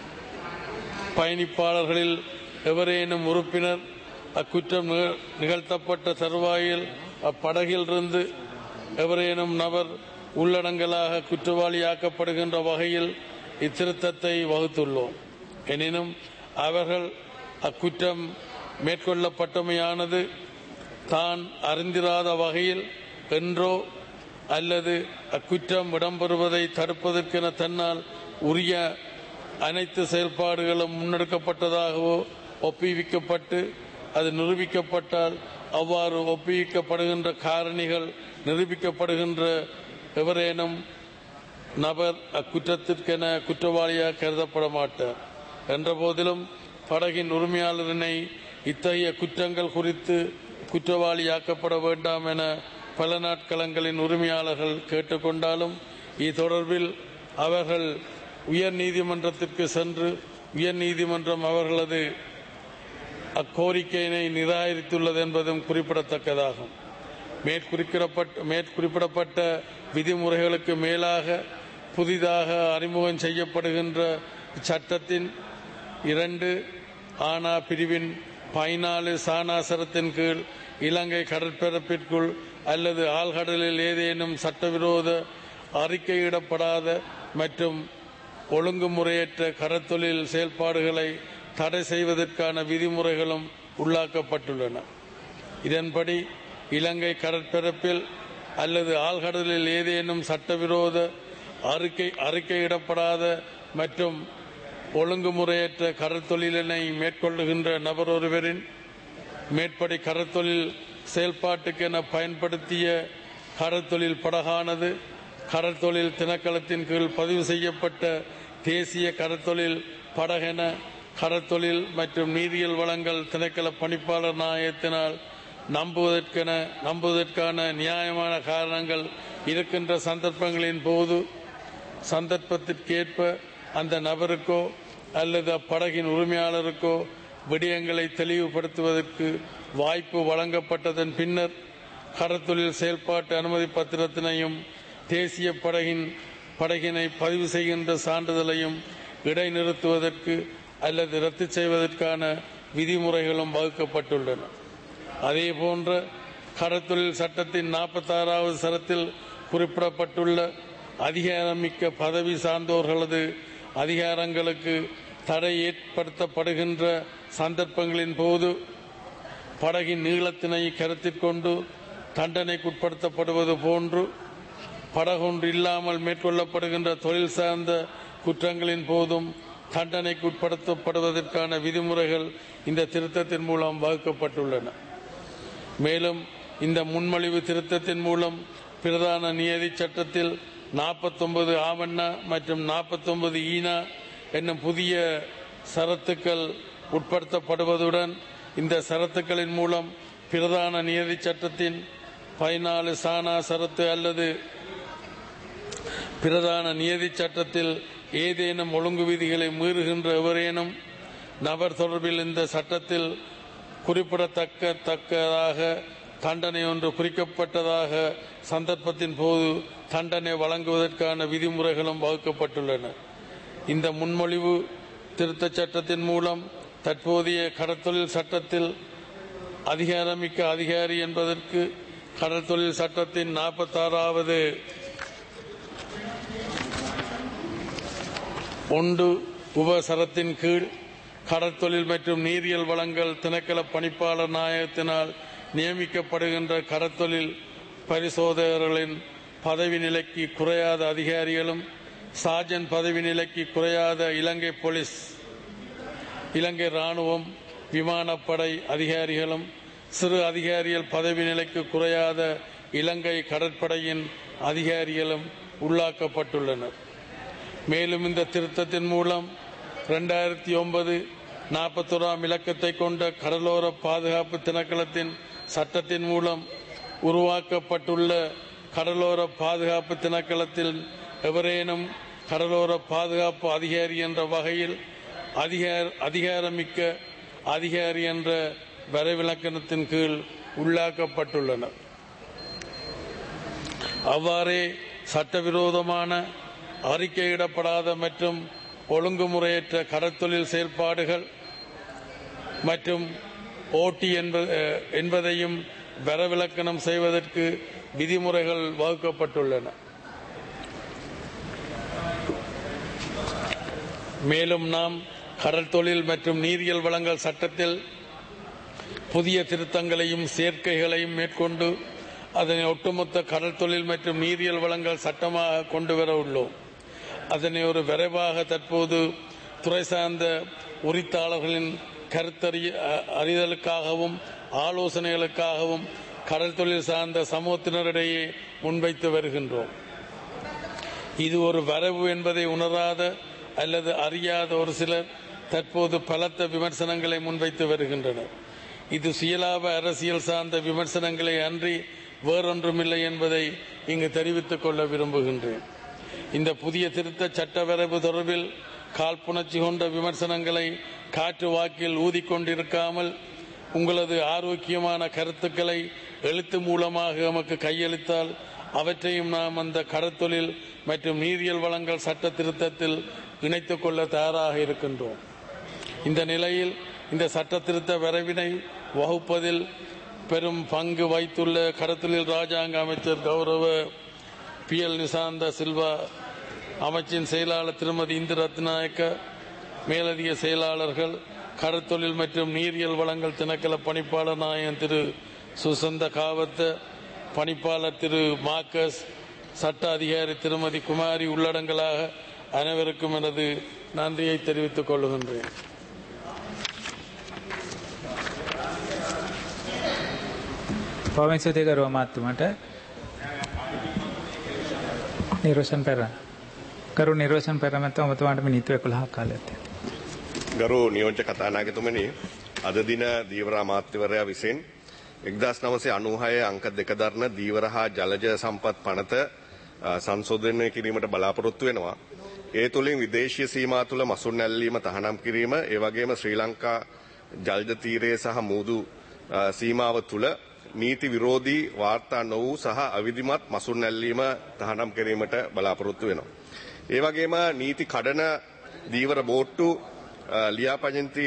பயணிப்பாளர்களில் எவரேனும் உறுப்பினர் அக்குற்றம் நிகழ்த்தப்பட்ட தருவாயில் அப்படகிலிருந்து எவரேனும் நபர் உள்ளடங்கலாக குற்றவாளியாக்கப்படுகின்ற வகையில் இத்திருத்தத்தை வகுத்துள்ளோம். எனினும் அவர்கள் அக்குற்றம் மேற்கொள்ளப்பட்டமையானது தான் அறிந்திராத வகையில் என்றோ அல்லது அக்குற்றம் இடம்பெறுவதை தடுப்பதற்கென தன்னால் உரிய அனைத்து செயல்பாடுகளும் முன்னெடுக்கப்பட்டதாகவோ ஒப்புவிக்கப்பட்டு அது நிரூபிக்கப்பட்டால் அவ்வாறு ஒப்புவிக்கப்படுகின்ற காரணிகள் நிரூபிக்கப்படுகின்ற எவரேனும் நபர் அக்குற்றத்திற்கென குற்றவாளியாக கருதப்பட மாட்டார். என்ற போதிலும் படகின் உரிமையாளரினை இத்தகைய குற்றங்கள் குறித்து குற்றவாளியாக்கப்பட வேண்டாம் என பல நாட்களங்களின் உரிமையாளர்கள் கேட்டுக்கொண்டாலும் இத்தொடர்பில் அவர்கள் உயர் நீதிமன்றத்திற்கு சென்று உயர் நீதிமன்றம் அவர்களது அக்கோரிக்கையினை நிராகரித்துள்ளது என்பதும் குறிப்பிடத்தக்கதாகும். மேற்குறிப்பிடப்பட்ட விதிமுறைகளுக்கு மேலாக புதிதாக அறிமுகம் செய்யப்படுகின்ற சட்டத்தின் 2 ஆனா பிரிவின் 14 சானாசரத்தின் கீழ் இலங்கை கடற்பரப்பிற்குள் அல்லது ஆழ்கடலில் ஏதேனும் சட்டவிரோத அறிக்கையிடப்படாத மற்றும் ஒழுங்குமுறையற்ற கடற்தொழில் செயல்பாடுகளை தடை செய்வதற்கான விதிமுறைகளும் உள்ளாக்கப்பட்டுள்ளன. இதன்படி இலங்கை கடற்பரப்பில் அல்லது ஆழ்கடலில் ஏதேனும் சட்டவிரோத அறிக்கையிடப்படாத மற்றும் ஒழுங்குமுறையற்ற கடற்தொழிலினை மேற்கொள்ளுகின்ற நபர் ஒருவரின் மேற்படி கடற்தொழில் செயல்பாட்டுக்கென பயன்படுத்திய கடற்தொழில் படகானது கடற்தொழில் திணைக்களத்தின் கீழ் பதிவு செய்யப்பட்ட தேசிய கடற்தொழில் படகென கடற்தொழில் மற்றும் நீரியல் வளங்கள் திணைக்கள பணிப்பாளர் நாயகத்தினால் நம்புவதற்கான நியாயமான காரணங்கள் இருக்கின்ற சந்தர்ப்பங்களின் போது சந்தர்ப்பத்திற்கேற்ப அந்த நபருக்கோ அல்லது அப்படகின் உரிமையாளருக்கோ விடயங்களை தெளிவுபடுத்துவதற்கு வாய்ப்பு வழங்கப்பட்டதன் பின்னர் கடற்தொழில் செயல்பாட்டு அனுமதி பத்திரத்தினையும் தேசிய படகினை பதிவு செய்கின்ற சான்றிதழையும் இடைநிறுத்துவதற்கு அல்லது ரத்து செய்வதற்கான விதிமுறைகளும் வகுக்கப்பட்டுள்ளன. அதேபோன்ற கடற்தொழில் சட்டத்தின் 46வது சரத்தில் குறிப்பிடப்பட்டுள்ள அதிகாரமிக்க பதவி சார்ந்தோர்களது அதிகாரங்களுக்கு தடை ஏற்படுத்தப்படுகின்ற சந்தர்ப்பங்களின் போது படகின் நீளத்தினை கருத்தில் கொண்டு தண்டனைக்குட்படுத்தப்படுவது போன்று படகொன்று இல்லாமல் மேற்கொள்ளப்படுகின்ற தொழில் சார்ந்த குற்றங்களின் போதும் தண்டனைக்குட்படுத்தப்படுவதற்கான விதிமுறைகள் இந்த திருத்தத்தின் மூலம் வகுக்கப்பட்டுள்ளன. மேலும் இந்த முன்மொழிவு திருத்தத்தின் மூலம் பிரதான நியதி சட்டத்தில் 49 ஆவண்ணா மற்றும் 49 ஈனா என்னும் புதிய சரத்துக்கள் உட்படுத்தப்படுவதுடன் இந்த சரத்துக்களின் மூலம் பிரதான நியதி சட்டத்தின் 14 சானா சரத்து அல்லது பிரதான நியதி சட்டத்தில் ஏதேனும் ஒழுங்கு விதிகளை மீறுகின்ற எவரேனும் நபர் தொடர்பில் இந்த சட்டத்தில் குறிப்பிடத்தக்கதாக தண்டனை ஒன்று குறிக்கப்பட்டதாக சந்தர்ப்பத்தின் போது தண்டனை வழங்குவதற்கான விதிமுறைகளும் வகுக்கப்பட்டுள்ளன. இந்த முன்மொழிவு திருத்த சட்டத்தின் மூலம் தற்போதைய கடற்தொழில் சட்டத்தில் அதிகாரமிக்க அதிகாரி என்பதற்கு கடற்தொழில் சட்டத்தின் 46வது 1 உபசரத்தின் கீழ் கடற்தொழில் மற்றும் நீரியல் வளங்கள் திணைக்கள பணிப்பாளர் நாயகத்தினால் நியமிக்கப்படுகின்ற கடற்தொழில் பரிசோதகர்களின் பதவி நிலைக்கு குறையாத அதிகாரிகளும் சார்ஜன் பதவி நிலைக்கு குறையாத இலங்கை போலீஸ், இலங்கை ராணுவம், விமானப்படை அதிகாரிகளும் சிறு அதிகாரிகள் பதவி நிலைக்கு குறையாத இலங்கை கடற்படையின் அதிகாரிகளும் உள்ளாக்கப்பட்டுள்ளனர். மேலும் இந்த திருத்தத்தின் மூலம் 2009 41 இலக்கத்தை கொண்ட கடலோர பாதுகாப்பு திணைக்களத்தின் சட்டத்தின் மூலம் உருவாக்கப்பட்டுள்ள கடலோர பாதுகாப்பு திணைக்களத்தில் எவரேனும் கடலோர பாதுகாப்பு அதிகாரி என்ற வகையில் அதிகாரமிக்க அதிகாரி என்ற வரைவிலக்கணத்தின் கீழ் உள்ளாக்கப்பட்டுள்ளனர். அவ்வாறே சட்டவிரோதமான அறிக்கையிடப்படாத மற்றும் ஒழுங்குமுறையற்ற கடற்தொழில் செயல்பாடுகள் மற்றும் ஓட்டி என்பதையும் வரவிலக்கணம் செய்வதற்கு விதிமுறைகள் வகுக்கப்பட்டுள்ளன. மேலும் நாம் கடல் தொழில் மற்றும் நீரியல் வளங்கள் சட்டத்தில் புதிய திருத்தங்களையும் சேர்க்கைகளையும் மேற்கொண்டு அதனை ஒட்டுமொத்த கடல் தொழில் மற்றும் நீரியல் வளங்கள் சட்டமாக கொண்டு வர உள்ளோம். அதனை ஒரு விரைவாக தற்போது துறை சார்ந்த உரித்தாளர்களின் அறிதலுக்காகவும் ஆலோசனைகளுக்காகவும் கடல் தொழில் சார்ந்த சமூகத்தினரிடையே முன்வைத்து வருகின்றோம். இது ஒரு வரவு என்பதை உணராத அல்லது அறியாத ஒரு சிலர் தற்போது பலத்த விமர்சனங்களை முன்வைத்து வருகின்றனர். இது சுயலாப அரசியல் சார்ந்த விமர்சனங்களை அன்றி வேறொன்றுமில்லை என்பதை இங்கு தெரிவித்துக் கொள்ள விரும்புகின்றேன். இந்த புதிய திருத்த சட்ட வரைவு தொடர்பில் காழ்ப்புணர்ச்சி கொண்ட விமர்சனங்களை காற்று வாக்கில் ஊதிக்கொண்டிருக்காமல் உங்களது ஆரோக்கியமான கருத்துக்களை எழுத்து மூலமாக நமக்கு கையளித்தால் அவற்றையும் நாம் அந்த கடற்தொழில் மற்றும் நீரியல் வளங்கள் சட்ட திருத்தத்தில் இணைத்துக் கொள்ள தயாராக இருக்கின்றோம். இந்த நிலையில் இந்த சட்ட திருத்த வரைவினை வகுப்பதில் பெரும் பங்கு வைத்துள்ள கடற்தொழில் ராஜாங்க அமைச்சர் கௌரவ PL நிசாந்த சில்வா, அமைச்சின் செயலாளர் திருமதி இந்து ரத்நாயக்க, மேலதிக செயலாளர்கள், கடற்தொழில் மற்றும் நீரியல் வளங்கள் திணைக்கள பணிப்பாளர் நாயகன் திரு சுசந்த காவத்த, பணிப்பாளர் திரு மார்க்கஸ், சட்ட அதிகாரி திருமதி குமாரி உள்ளடங்கலாக அனைவருக்கும் எனது நன்றியை தெரிவித்துக் கொள்கின்றேன். පොමිසුති කරුව මාත්තුමට නිරෝෂන් පෙර කරු නිරෝෂන් පෙරමැත්ත ඔබතුමාට මිනිත්තු 11ක් කාලයක් තියෙනවා. ගරු නියෝජ්‍ය කතානායකතුමනි, අද දින දීවර අමාත්‍යවරයා විසින් 1996 අංක 2 දරන දීවර හා ජලජ සම්පත් පනත සංශෝධනය කිරීමට බලාපොරොත්තු වෙනවා. ඒ තුලින් විදේශීය සීමා තුල මසුන් නැල්ලීම තහනම් කිරීම, ඒ වගේම ශ්‍රී ලංකා ජලජ තීරයේ සහ මූදු සීමාව තුල නීති විරෝධී වාර්තා නො වූ සහ අවිධිමත් මසුන් නැල්ලීම තහනම් කිරීමට බලාපොරොත්තු වෙනවා. ඒ වගේම නීති කඩන දීවර බෝට්ටු ලියාපදිංචි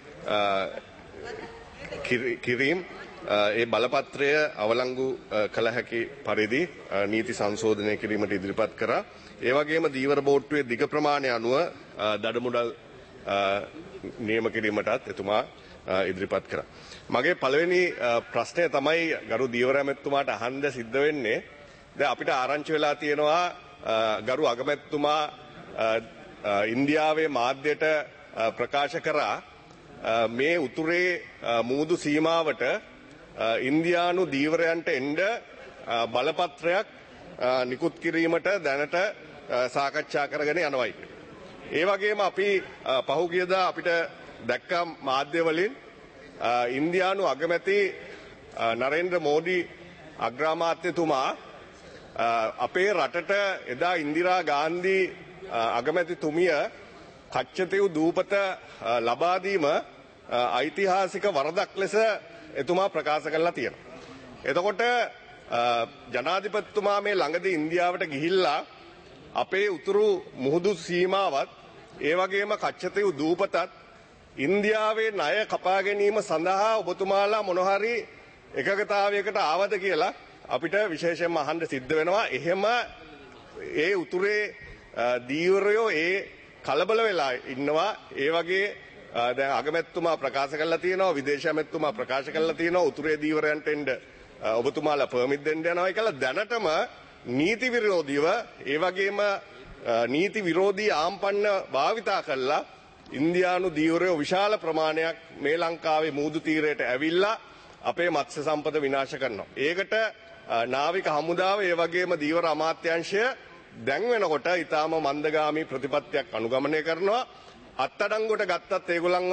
කිරීම ඒ බලපත්‍රය අවලංගු කළ හැකි පරිදි නීති සංශෝධනය කිරීමට ඉදිරිපත් කරා. ඒ වගේම දීවර බෝට්ටුවේ දිග ප්‍රමාණය අනුව දඩමුඩල් නියම කිරීමටත් එතුමා ඉදිරිපත් කරා. මගේ පළවෙනි ප්‍රශ්නය තමයි ගරු දීවර ඇමැතිතුමාට අහන්න සිද්ධ වෙන්නේ. දැන් අපිට ආරංචි වෙලා තියෙනවා ගරු අගමැතිතුමා ඉන්දියාවේ මාධ්‍යයට ප්‍රකාශ කරා මේ උතුරේ මූදු සීමාවට ඉන්දියානු දීවරයන්ට එන්න බලපත්‍රයක් නිකුත් කිරීමට දැනට සාකච්ඡා කරගෙන යනවායි. ඒ වගේම අපි පහුගියදා අපිට දැක්ක මාධ්‍ය වලින් ඉන්දියානු අගමැති නරේන්ද්‍ර මෝඩි අග්‍රාමාත්‍යතුමා අපේ රටට එදා ඉන්දිරා ගාන්ධි අගමැතිතුමිය කච්චතෙව් දූපත ලබා දීම ඓතිහාසික වරදක් ලෙස එතුමා ප්‍රකාශ කරලා තියෙනවා. එතකොට ජනාධිපතිතුමා මේ ළඟදී ඉන්දියාවට ගිහිල්ලා අපේ උතුරු මුහුදු සීමාවත් ඒ වගේම කච්චතෙව් දූපතත් ඉන්දියාවේ ණය කපා ගැනීම සඳහා ඔබතුමාලා මොන හරි එකගතාවයකට ආවද කියලා අපිට විශේෂයෙන්ම අහන්න සිද්ධ වෙනවා. එහෙම ඒ උතුරේ දීවරයෝ ඒ කලබල වෙලා ඉන්නවා. ඒ වගේ දැන් අගමැතිතුමා ප්‍රකාශ කරලා තියෙනවා, විදේශ ඇමැතිතුමා ප්‍රකාශ කරලා තියෙනවා උතුරේ දීවරයන්ට එන්න ඔබතුමාලා පර්මිට් දෙන්න යනවා කියලා දැනටම නීති විරෝධීව ඒ වගේම නීති විරෝධී ආම්පන්න භාවිතා කළා ඉන්දියානු දීවරයෝ විශාල ප්‍රමාණයක් මේ ලංකාවේ මූදු තීරයට ඇවිල්ලා අපේ මත්ස්‍ය සම්පත විනාශ කරනවා. ඒකට නාවික හමුදාව ඒ වගේම දීවර අමාත්‍යාංශය දැන් වෙනකොට ඊටාම මන්දගාමී ප්‍රතිපත්තියක් අනුගමනය කරනවා. අත්අඩංගුවට ගත්තත් ඒගොල්ලන්ව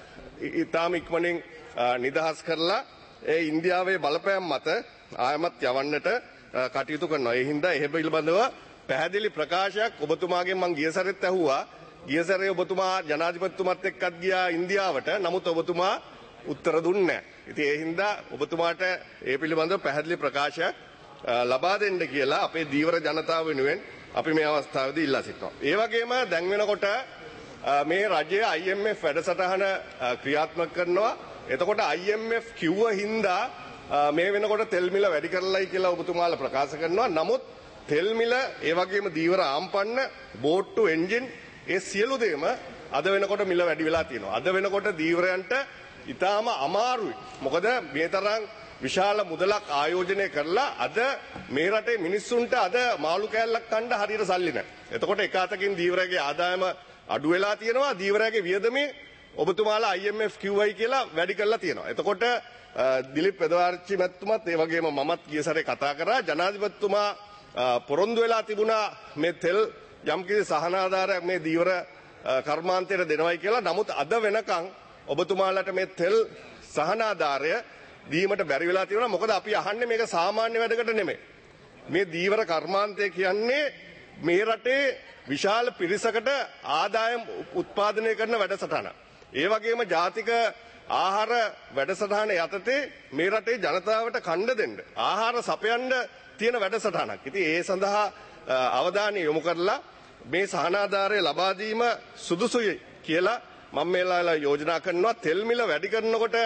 ඊටාම ඉක්මනින් නිදහස් කරලා ඒ ඉන්දියාවේ බලපෑම් මත ආයමත් යවන්නට කටයුතු කරනවා. ඒ හින්දා එහෙ පිළිබඳව පැහැදිලි ප්‍රකාශයක් ඔබතුමාගෙන් මම ගිය සැරෙත් ඇහුවා. ගිය සැරේ ඔබතුමා ජනාධිපතිතුමත් එක්කත් ගියා ඉන්දියාවට. නමුත් ඔබතුමා උත්තර දුන්නේ නැහැ. ඉතින් ඒ හින්දා ඔබතුමාට ඒ පිළිබඳව පැහැදිලි ප්‍රකාශයක් ලබා දෙන්න කියලා අපේ දීවර ජනතාව වෙනුවෙන් අපි මේ අවස්ථාවේදී ඉල්ලා සිටිනවා. ඒ වගේම දැන් වෙනකොට මේ රජය IMF වැඩසටහන ක්‍රියාත්මක කරනවා. එතකොට IMF කිව්ව හින්දා මේ වෙනකොට තෙල් මිල වැඩි කරලයි කියලා ඔබතුමාලා ප්‍රකාශ කරනවා. නමුත් තෙල් මිල ඒ වගේම දීවර ආම්පන්න බෝට්ටු එන්ජින් ඒ සියලු දේම අද වෙනකොට මිල වැඩි වෙලා තියෙනවා. අද වෙනකොට දීවරයන්ට ඊටාම අමාරුයි. මොකද මේ තරම් විශාල මුදලක් ආයෝජනය කරලා අද මේ රටේ මිනිස්සුන්ට අද මාළු කෑල්ලක් කන්න හරියට සල්ලි නැහැ. එතකොට එක අතකින් දීවරයේ ආදායම අඩු වෙලා තියෙනවා. දීවරයේ වියදමේ ඔබතුමාලා IMF QI කියලා වැඩි කරලා තියෙනවා. එතකොට දිලිප් පෙදවාරච්චි මැතිතුමත් ඒ වගේම මමත් ගිය සැරේ කතා කරා. ජනාධිපතිතුමා පොරොන්දු වෙලා තිබුණා මේ තෙල් යම්කිසි සහනාධාරයක් මේ දීවර කර්මාන්තයට දෙනවයි කියලා. නමුත් අද වෙනකන් ඔබතුමාලට මේ තෙල් සහනාධාරය දීමට බැරි වෙලා තියෙනවා. මොකද අපි අහන්නේ මේක සාමාන්‍ය වැඩකට නෙමෙයි. මේ දීවර කර්මාන්තය කියන්නේ මේ රටේ විශාල පිරිසකට ආදායම් උත්පාදනය කරන වැඩසටහන. ඒ වගේම ජාතික ආහාර වැඩසටහන යටතේ මේ රටේ ජනතාවට කණ්ඩ දෙන්න ආහාර සපයන්න තියෙන වැඩසටහනක්. ඉතින් ඒ සඳහා අවධානය යොමු කරලා මේ සහනාධාරය ලබා දීම සුදුසුයි කියලා මම මේලාලා යෝජනා කරනවා. තෙල් මිල වැඩි කරනකොට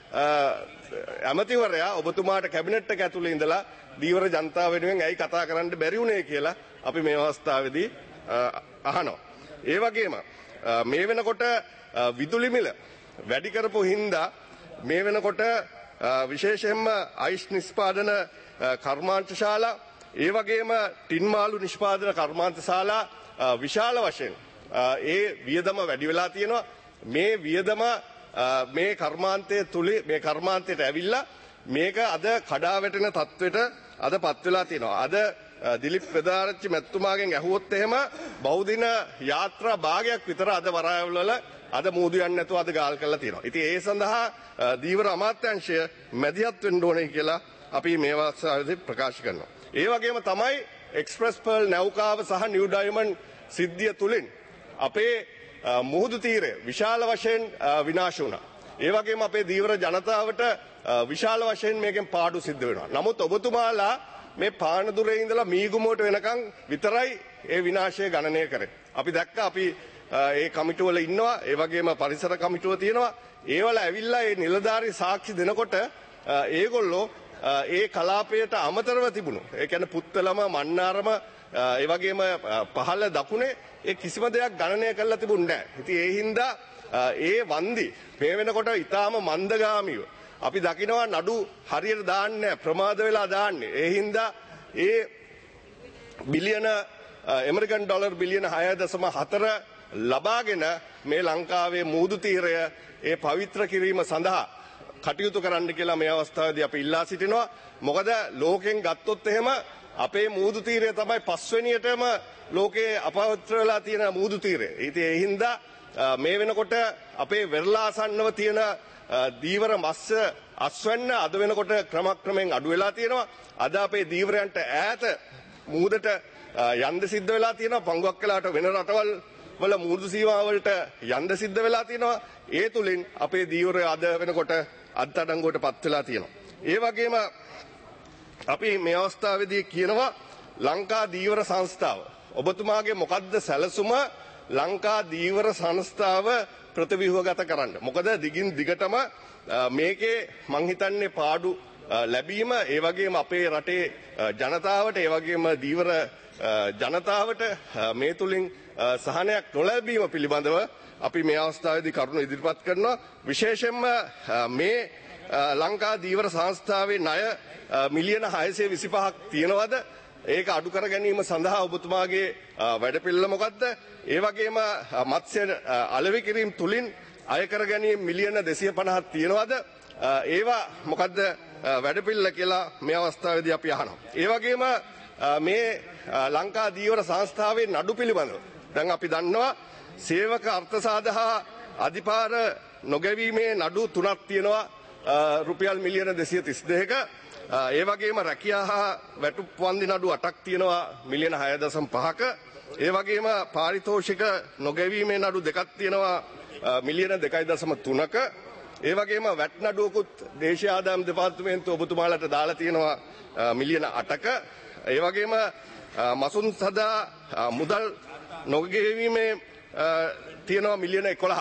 ඇමතිවරයා ඔබතුමාට කැබිනට් එක ඇතුලේ ඉඳලා දීවර ජනතාව වෙනුවෙන් ඇයි කතා කරන්න බැරි වුණේ කියලා අපි මේ අවස්ථාවේදී අහනවා. ඒ වගේම මේ වෙනකොට විදුලි මිල වැඩි කරපු හින්දා මේ වෙනකොට විශේෂයෙන්ම අයිස් නිෂ්පාදන කර්මාන්තශාලා ඒ වගේම ටින් මාළු නිෂ්පාදන කර්මාන්තශාලා විශාල වශයෙන් ඒ වියදම වැඩි වෙලා තියෙනවා. මේ වියදම මේ කර්මාන්තයේ තුලේ මේ කර්මාන්තයට ඇවිල්ලා මේක අද කඩා වැටෙන තත්වෙට අද පත් වෙලා තියෙනවා. අද දිලිප් පෙදාරච්චි මැතිතුමාගෙන් ඇහුවොත් එහෙම බහුදින යාත්‍රා භාගයක් විතර අද වරායවල වල අද මූදු යන්නේ නැතුව අද ගාල් කරලා තියෙනවා. ඉතින් ඒ සඳහා දීවර අමාත්‍යාංශය මැදිහත් වෙන්න ඕනේ කියලා අපි මේ අවස්ථාවේදී ප්‍රකාශ කරනවා. ඒ වගේම තමයි එක්ස්ප්‍රස් පර්ල් නැව්කාව සහ නිව් ඩයමන්ඩ් සිද්ධිය තුලින් අපේ මුහුදු තීරය විශාල වශයෙන් විනාශ වුණා. ඒ වගේම අපේ දීවර ජනතාවට විශාල වශයෙන් මේකෙන් පාඩු සිද්ධ වෙනවා. නමුත් ඔබතුමාලා මේ පානදුරේ ඉඳලා මීගුමුවට වෙනකන් විතරයි ඒ විනාශය ගණනය කරේ. අපි දැක්ක අපි ඒ කමිටුව වල ඉන්නවා. ඒ වගේම පරිසර කමිටුව තියෙනවා. ඒවල ඇවිල්ලා ඒ නිලධාරී සාක්ෂි දෙනකොට ඒගොල්ලෝ ඒ කලාපයට අමතරව තිබුණු. ඒ කියන්නේ පුත්තලම මන්නාරම ඒ වගේම පහළ දකුණේ ඒ කිසිම දෙයක් ගණනය කරලා තිබුණේ නැහැ. ඉතින් ඒ හින්දා ඒ වන්දි මේ වෙනකොට ඊටාම මන්දගාමීව අපි දකිනවා නඩු හරියට දාන්නේ ප්‍රමාද වෙලා දාන්නේ. ඒ හින්දා ඒ බිලියන ඇමරිකන් ඩොලර් බිලියන 6.4 ලබාගෙන මේ ලංකාවේ මූදු තීරය ඒ පවිත්‍ර කිරීම සඳහා කටයුතු කරන්න කියලා මේ අවස්ථාවේදී අපි ඉල්ලා සිටිනවා. මොකද ලෝකෙන් ගත්තොත් එහෙම අපේ මූදු තීරය තමයි පස්වෙනියටම ලෝකයේ අපවිත්‍ර වෙලා තියෙන මූදු තීරය. ඉතින් ඒ හින්දා මේ වෙනකොට අපේ වෙරළාසන්නව තියෙන දීවර මස්ස අස්වැන්න අද වෙනකොට ක්‍රමක්‍රමයෙන් අඩු වෙලා තියෙනවා. අද අපේ දීවරයන්ට ඈත මූදට යන්න සිද්ධ වෙලා තියෙනවා. පංගුවක් වෙලාට වෙන රටවල් වල මූදු සීමාවලට යන්න සිද්ධ වෙලා තියෙනවා. ඒ තුලින් අපේ දීවරය අද වෙනකොට අත්අඩංගුවට පත් වෙලා තියෙනවා. ඒ වගේම අපි මේ අවස්ථාවේදී කියනවා ලංකා දීවර සංස්ථාව. ඔබතුමාගේ මොකද්ද සැලසුම ලංකා දීවර සංස්ථාව ප්‍රතිව්‍යුහගත කරන්න? මොකද දිගින් දිගටම මේකේ මං හිතන්නේ පාඩු ලැබීම ඒ වගේම අපේ රටේ ජනතාවට ඒ වගේම දීවර ජනතාවට මේ තුලින් සහනයක් නොලැබීම පිළිබඳව අපි මේ අවස්ථාවේදී කරුණු ඉදිරිපත් කරනවා. විශේෂයෙන්ම මේ ලංකා දීවර සංස්ථාවේ ණය මිලියන 625ක් තියෙනවද? ඒක අඩු කර ගැනීම සඳහා ඔබතුමාගේ වැඩපිළිවෙල මොකද්ද? ඒ වගේම මත්ස්‍ය අලෙවි කිරීම තුලින් අය කර ගැනීම මිලියන 250ක් තියෙනවද? ඒවා මොකද්ද වැඩපිළිවෙල කියලා මේ අවස්ථාවේදී අපි අහනවා. ඒ වගේම මේ ලංකා දීවර සංස්ථාවේ නඩු පිළිබඳව දැන් අපි දන්නවා සේවක අර්ථසාධහා අධිපාර නොගැවීමේ නඩු 3ක් තියෙනවා රුපියල් මිලියන 232ක. ඒ වගේම රැකියා හා වැටුප් වන්දි නඩු 8ක් තියෙනවා මිලියන 6.5ක. ඒ වගේම පාරිතෝෂික නොගැවීමේ නඩු 2ක් තියෙනවා මිලියන 2.3ක. ඒ වගේම වැට් නඩුවකුත් දේශීය ආදායම් දෙපාර්තමේන්තුව ඔබතුමාලට දාලා තියෙනවා මිලියන 8ක. ඒ වගේම මසුන් සදා මුදල් නොගෙවීමේ තියෙනවා මිලියන 11ක්.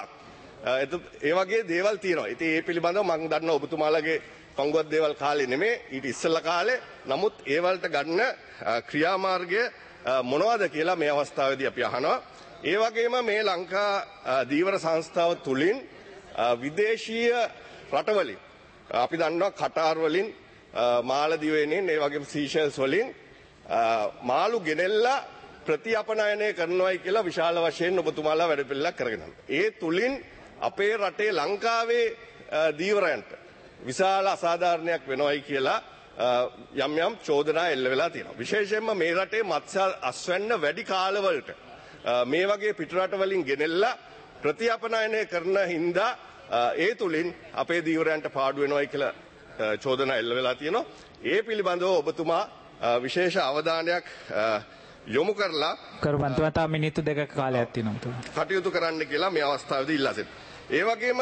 ඒ වගේ දේවල් තියෙනවා. ඉතින් ඒ පිළිබඳව මම දන්නවා ඔබතුමාලගේ පංගුවත් දේවල් කාලේ නෙමෙයි ඊට ඉස්සෙල්ලා කාලේ. නමුත් ඒ වලට ගන්න ක්‍රියාමාර්ගය මොනවද කියලා මේ අවස්ථාවේදී අපි අහනවා. ඒ වගේම මේ ලංකා දීවර සංස්ථාව තුලින් විදේශීය රටවලින් අපි දන්නවා කටාර් වලින් මාලදිවයිනෙන් ඒ වගේම සීෂෙල්ස් වලින් මාළු ගෙනෙල්ලා ප්‍රතිඅපනයනය කරනවායි කියලා විශාල වශයෙන් ඔබතුමාලා වැඩපිළිවෙලක් කරගෙන යනවා. ඒ තුලින් අපේ රටේ ලංකාවේ දීවරයන්ට විශාල අසාධාරණයක් වෙනවයි කියලා යම් යම් චෝදනා එල්ල වෙලා තියෙනවා. විශේෂයෙන්ම මේ රටේ මත්ස්‍ය අස්වැන්න වැඩි කාලවලට මේ වගේ පිටරට වලින් ගෙනෙල්ලා ප්‍රතිඅපනයනය කරන හින්දා ඒ තුලින් අපේ දීවරයන්ට පාඩු වෙනවයි කියලා චෝදනා එල්ල වෙලා තියෙනවා. ඒ පිළිබඳව ඔබතුමා විශේෂ අවධානයක් යොමු කරලා කරුමන්තුමා තා මිනිත්තු 2ක කාලයක් තියෙනවා. කටයුතු කරන්න කියලා මේ අවස්ථාවේදී ඉල්ලා සිටිනවා. ඒ වගේම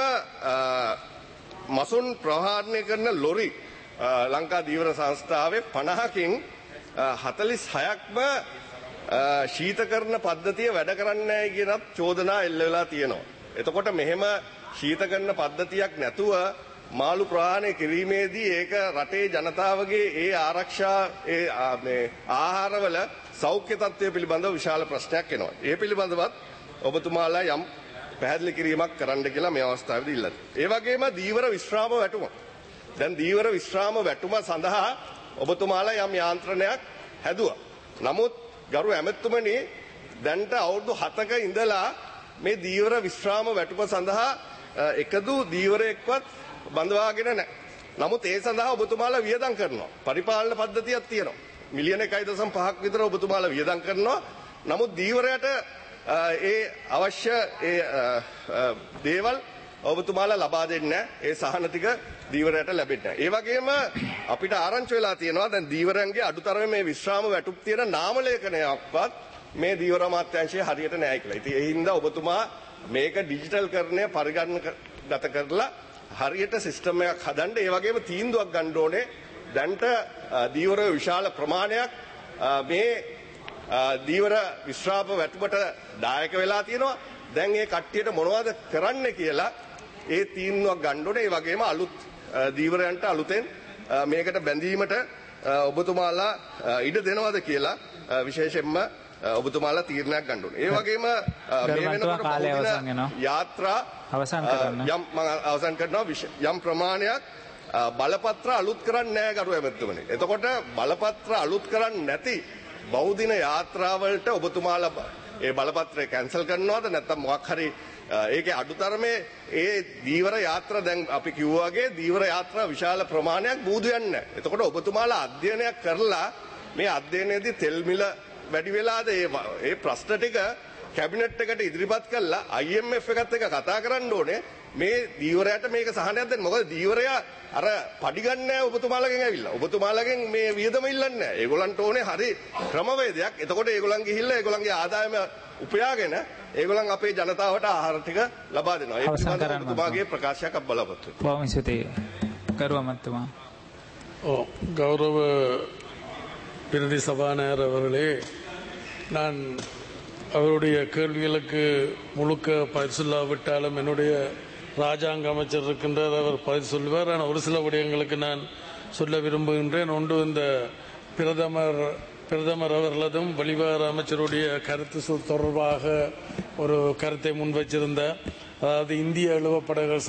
මසුන් ප්‍රහාරණය කරන ලොරි ලංකා දීවර සංස්ථාවේ 50කින් 46ක්ම ශීතකරණ පද්ධතිය වැඩ කරන්නේ නැහැ කියනත් චෝදනා එල්ල වෙලා තියෙනවා. එතකොට මෙහෙම ශීතකරණ පද්ධතියක් නැතුව මාළු ප්‍රහාණය කිරීමේදී ඒක රටේ ජනතාවගේ ඒ ආරක්ෂා මේ ආහාරවල සෞඛ්‍ය තත්ත්වය පිළිබඳව විශාල ප්‍රශ්නයක් එනවා. ඒ පිළිබඳවත් ඔබතුමාලා යම් පැහැදිලි කිරීමක් කරන්න කියලා මේ අවස්ථාවේදී ඉල්ලනවා. ඒ වගේම දීවර විශ්‍රාම වැටුම. දැන් දීවර විශ්‍රාම වැටුම සඳහා ඔබතුමාලා යම් යාන්ත්‍රණයක් හැදුවා. නමුත් ගරු ඇමතුමනි දැන්ට අවුරුදු 7ක ඉඳලා මේ දීවර විශ්‍රාම වැටුම සඳහා එකදු දීවරයෙක්වත් බඳවාගෙන නැහැ. නමුත් ඒ සඳහා ඔබතුමාලා වියදම් කරනවා. පරිපාලන පද්ධතියක් තියෙනවා. මිලියන 1.5ක් විතර ඔබතුමාලා වියදම් කරනවා. නමුත් දීවරයට ඒ අවශ්‍ය දේවල් ඔබතුමාලා ලබා දෙන්නේ නැහැ. ඒ සහන ටික දීවරයට ලැබෙන්නේ නැහැ. ඒ වගේම අපිට ආරංචි වෙලා තියෙනවා දැන් දීවරයන්ගේ අඩුතරමේ මේ විශ්‍රාම වැටුප් තියෙන නාම ලේඛනයක්වත් මේ දීවර අමාත්‍යාංශයේ හරියට නැහැ කියලා. ඉතින් ඒ හින්දා ඔබතුමා මේක ඩිජිටල් කරණය පරිගණකගත කරලා හරියට සිස්ටම් එකක් හදන්න ඒ වගේම තීන්දුවක් ගන්න ඕනේ. දැන්ට දීවර විශාල ප්‍රමාණයක් මේ දීවර විශ්‍රාම වැටුමට දායක වෙලා තියෙනවා. දැන් ඒ කට්ටියට මොනවද කරන්න කියලා ඒ තීන්දුවක් ගන්න ඕනේ. ඒ වගේම අලුත් දීවරයන්ට අලුතෙන් මේකට බැඳීමට ඔබතුමාලා ඉඩ දෙනවද කියලා විශේෂයෙන්ම ඔබතුමාලා තීරණයක් ගන්න ඕනේ. ඒ වගේම මේ වෙනකොට කාලය අවසන් වෙනවා. යාත්‍රා අවසන් කරන්න. මම අවසන් කරනවා යම් ප්‍රමාණයක් බලපත්‍ර අලුත් කරන්නේ නැහැ ගරු ඇමතුමනි. එතකොට බලපත්‍ර අලුත් කරන්නේ නැති බෞද්ධ යාත්‍රාවලට ඔබතුමාලා ඒ බලපත්‍රය කැන්සල් කරනවද නැත්නම් මොකක් හරි ඒකේ අඩුතරමේ ඒ දීවර යාත්‍රා දැන් අපි කිව්වාගේ දීවර යාත්‍රා විශාල ප්‍රමාණයක් බූදු යන්නේ. එතකොට ඔබතුමාලා අධ්‍යයනයක් කරලා මේ අධ්‍යයනයේදී තෙල් මිල වැඩි වෙලාද ඒ ප්‍රශ්න ටික කැබිනට් එකට ඉදිරිපත් කළා IMF එකත් එක්ක කතා කරන්න ඕනේ මේ දීවරයට මේක සහනයක් දෙන්න. මොකද දීවරයා අර පඩි ගන්න නැහැ ඔබතුමාලගෙන් ඇවිල්ලා. ඔබතුමාලගෙන් මේ වියදම ඉල්ලන්නේ නැහැ. ඒගොල්ලන්ට ඕනේ හරි ක්‍රමවේදයක්. එතකොට ඒගොල්ලන් ගිහිල්ලා ඒගොල්ලන්ගේ ආදායම උපයාගෙන ඒගොල්ලන් අපේ ජනතාවට ආහාර ටික ලබා දෙනවා. ඒ පිළිබඳව ඔබතුමාගේ ප්‍රකාශයක් අප බලාපොරොත්තු වෙනවා. බොහොම ස්තුතියි. கருவமத்துமா. கௌரவ பிரதி சபாநாயகர் அவர்களே, நான் அவருடைய கேள்விகளுக்கு முழுக்க பதில் சொல்லாவிட்டாலும் என்னுடைய ராஜாங்க அமைச்சர் இருக்கின்றார், அவர் பதில் சொல்வார். ஆனால் ஒரு சில விடயங்களுக்கு நான் சொல்ல விரும்புகின்றேன். ஒன்று, இந்த பிரதமர் அவர்களதும் வெளிவார அமைச்சருடைய கருத்து தொடர்பாக ஒரு கருத்தை முன்வச்சிருந்தார். அதாவது இந்திய இழுவப்படகுகள்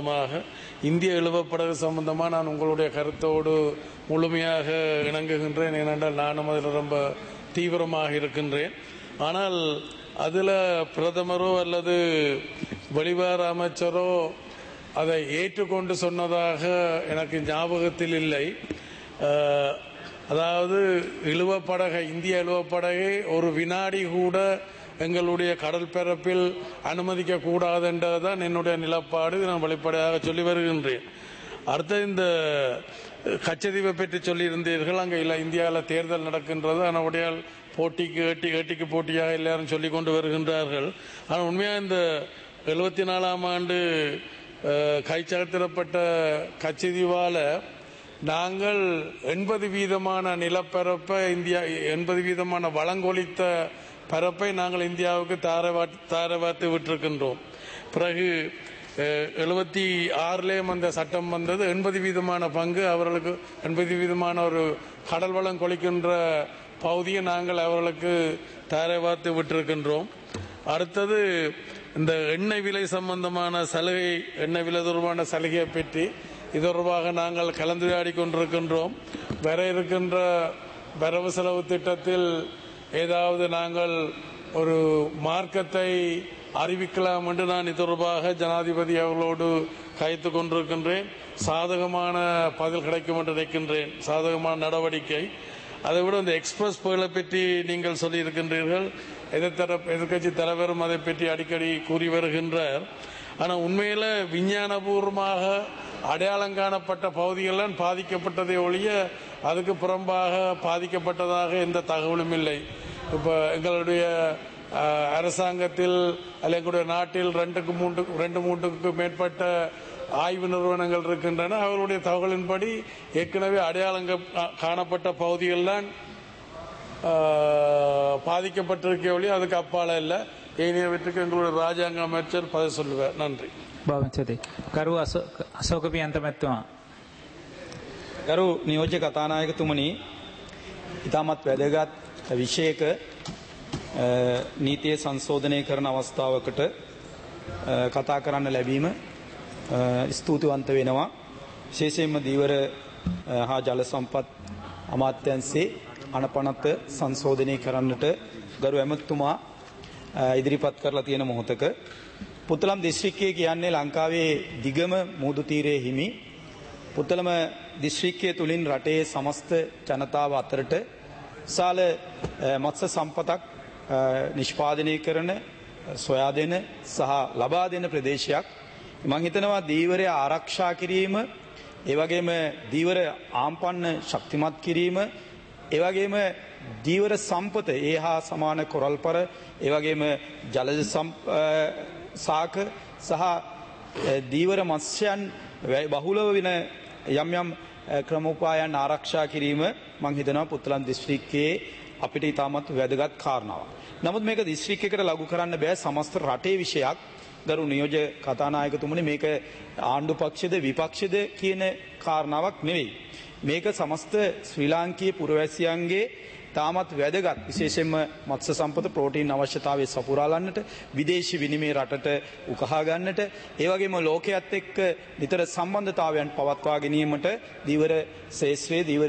சம்பந்தமாக நான் உங்களுடைய கருத்தோடு முழுமையாக இணங்குகின்றேன். ஏனென்றால் நானும் அதில் ரொம்ப தீவிரமாக இருக்கின்றேன். ஆனால் அதில் பிரதமரோ அல்லது வெளிவார அமைச்சரோ அதை ஏற்றுக்கொண்டு சொன்னதாக எனக்கு ஞாபகத்தில் இல்லை. அதாவது இந்திய இழுவப்படகை ஒரு வினாடி கூட எங்களுடைய கடல் பரப்பில் அனுமதிக்க கூடாது என்றதுதான் என்னுடைய நிலப்பாடு. நான் வெளிப்படையாக சொல்லி வருகின்றேன். அடுத்த இந்த கச்சதீவை பற்றி சொல்லியிருந்தீர்கள். அங்கே இல்லை, இந்தியாவில் தேர்தல் நடக்கின்றது. ஆனால் ஏட்டிக்கு போட்டியாக எல்லாரும் சொல்லிக் கொண்டு வருகின்றார்கள். ஆனால் உண்மையாக இந்த 74ஆம் ஆண்டு கைச்சகத்திடப்பட்ட கச்சதீவால் நாங்கள் 80% நிலப்பரப்பை 80% வளங்கொழித்த பரப்பை நாங்கள் இந்தியாவுக்கு தாரவாத்து விட்டிருக்கின்றோம். பிறகு 76 அந்த சட்டம் வந்தது. 80% பங்கு அவர்களுக்கு 80% ஒரு கடல் வளம் கொளிக்கின்ற பகுதியை நாங்கள் அவர்களுக்கு தாரவாத்து விட்டிருக்கின்றோம். அடுத்தது இந்த எண்ணெய் விலை சம்பந்தமான சலுகை, எண்ணெய் விலை தொடர்பான சலுகையை பற்றி இது தொடர்பாக நாங்கள் கலந்துரையாடி கொண்டிருக்கின்றோம். வர இருக்கின்ற வரவு செலவு திட்டத்தில் ஏதாவது நாங்கள் ஒரு மார்க்கத்தை அறிவிக்கலாம் என்று நான் இது தொடர்பாக ஜனாதிபதி அவர்களோடு கைத்து கொண்டிருக்கின்றேன். சாதகமான பதில் கிடைக்கும் என்று நினைக்கின்றேன், சாதகமான நடவடிக்கை. அதை விட இந்த எக்ஸ்பிரஸ் புயலை பற்றி நீங்கள் சொல்லியிருக்கின்றீர்கள். எதிர்கட்சி தலைவரும் அதை பற்றி அடிக்கடி கூறி வருகின்றார். ஆனால் உண்மையில் விஞ்ஞானபூர்வமாக அடையாளம் காணப்பட்ட பகுதிகளெல்லாம் பாதிக்கப்பட்டதை ஒழிய அதுக்கு புறம்பாக பாதிக்கப்பட்டதாக எந்த தகவலும் இல்லை. இப்போ எங்களுடைய அரசாங்கத்தில் அல்ல எங்களுடைய நாட்டில் 2-3க்கு மேற்பட்ட ஆய்வு நிறுவனங்கள் இருக்கின்றன. அவர்களுடைய தகவலின்படி ஏற்கனவே அடையாளம் காணப்பட்ட பகுதிகள்லாம் பாதிக்கப்பட்டிருக்க ஒழிய அதுக்கு அப்பால இல்லை. ஏனையவற்றுக்கு எங்களுடைய ராஜாங்க அமைச்சர் பதில் சொல்லுவார். நன்றி. කරු අසෝකපියන්තමැත්තුවා. ගරු නියෝජ්‍ය කතානායකතුමනි, ඉතාමත් වැදගත් විෂයක නීතිය සංශෝධනය කරන අවස්ථාවකට කතා කරන්න ලැබීම ස්තුතිවන්ත වෙනවා. විශේෂයෙන්ම දීවර හා ජල සම්පත් අමාත්‍යංශයේ අනපනත සංශෝධනය කරන්නට ගරු ඇමතුමා ඉදිරිපත් කරලා තියෙන මොහොතක පුත්තලම් දිස්ත්‍රික්කය කියන්නේ ලංකාවේ දිගම මුහුදු තීරයේ හිමි. පුත්තලම දිස්ත්‍රික්කය තුලින් රටේ සමස්ත ජනතාව අතරට විශාල මත්ස්‍ය සම්පතක් නිෂ්පාදනය කරන, සොයා දෙන සහ ලබා දෙන ප්‍රදේශයක්. මම හිතනවා දීවරය ආරක්ෂා කිරීම, ඒ වගේම දීවර ආම්පන්න ශක්තිමත් කිරීම, ඒ වගේම දීවර සම්පත ඒ හා සමාන කොරල්පර, ඒ වගේම ජලජ සාක සහ දීවර මත්ස්‍යයන් බහුලව වෙන යම් යම් ක්‍රමෝපායන් ආරක්ෂා කිරීම මම හිතනවා පුත්තලම් දිස්ත්‍රික්කයේ අපිට ඉතාමත් වැදගත් කාරණාවක්. නමුත් මේක දිස්ත්‍රික්කයකට ලඝු කරන්න බෑ, සමස්ත රටේ විෂයක්. ගරු නියෝජ්‍ය කතානායකතුමනි, මේක ආණ්ඩු පක්ෂද විපක්ෂද කියන කාරණාවක් නෙවෙයි. මේක සමස්ත ශ්‍රී ලාංකීය පුරවැසියන්ගේ තාමත් වැදගත්. විශේෂයෙන්ම මත්ස්‍ය සම්පත ප්‍රෝටීන් අවශ්‍යතාවය සපුරාලන්නට, විදේශී විනිමය රටට උකහා ගන්නට, ඒ වගේම ලෝකයේත් එක්ක නිතර සම්බන්ධතාවයන් පවත්වා ගැනීමට දීවර ශාස්ත්‍රයේ දීවර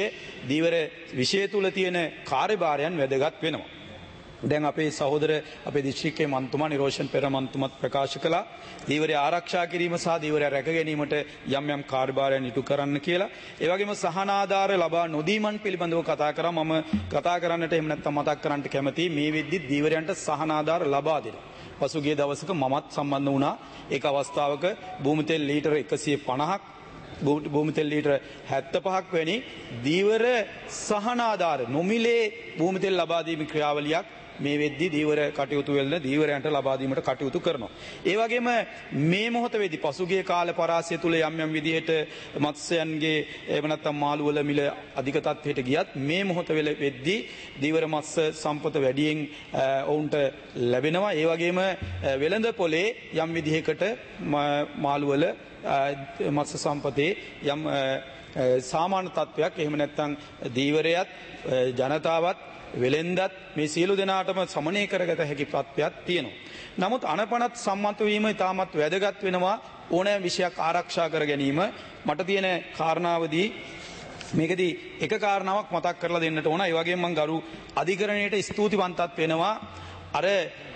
විෂය තුල තියෙන කාර්යභාරයන් වැදගත් වෙනවා. දැන් අපේ සහෝදර අපේ දිස්ත්‍රික්කයේ මන්තුමා නිරෝෂන් පෙර මන්තුමත් ප්‍රකාශ කළා දීවරය ආරක්ෂා කිරීම සහ දීවරය රැක ගැනීමට යම් යම් කාර්යභාරයන් ඉටු කරන්න කියලා. ඒ වගේම සහනාධාර ලබා නොදීමන් පිළිබඳව කතා කරා. මම කතා කරන්නට එහෙම නැත්නම් මතක් කරන්න කැමතියි මේ වෙද්දි දීවරයන්ට සහනාධාර ලබා දෙන්න. පසුගිය දවසක මමත් සම්බන්ධ වුණා. ඒක අවස්ථාවක භූමිතෙල් ලීටර 150ක් භූමිතෙල් ලීටර 75ක් වැනි දීවර සහනාධාර නොමිලේ භූමිතෙල් ලබා දීමේ ක්‍රියාවලියක් මේ වෙද්දී දීවර කටයුතු වල දීවරයන්ට ලබා දීමට කටයුතු කරනවා. ඒ වගේම මේ මොහොත වෙදී පසුගිය කාල පරාසය තුල යම් යම් විදිහට මත්ස්‍යයන්ගේ එහෙම නැත්නම් මාළු වල මිල අධික තත්ත්වයට ගියත් මේ මොහොත වෙද්දී දීවර මත්ස්‍ය සම්පත වැඩියෙන් ඔවුන්ට ලැබෙනවා. ඒ වගේම වෙළඳ පොලේ යම් විදිහකට මාළු වල මත්ස්‍ය සම්පතේ යම් සාමාන්‍ය තත්ත්වයක් එහෙම නැත්නම් දීවරයත් ජනතාවත් වෙලෙන්දත් මේ සියලු දෙනාටම සමනය කරගත හැකි තත්ත්වයක් තියෙනවා. නමුත් අනපනත් සම්මත වීම ඉතාමත් වැදගත් වෙනවා ඕනෑම විෂයක් ආරක්ෂා කර ගැනීම. මට තියෙන කාරණාවදී මේකදී එක කාරණාවක් මතක් කරලා දෙන්නට ඕන. ඒ වගේම මම ගරු අධිකරණයට ස්තුතිවන්තත් වෙනවා. අර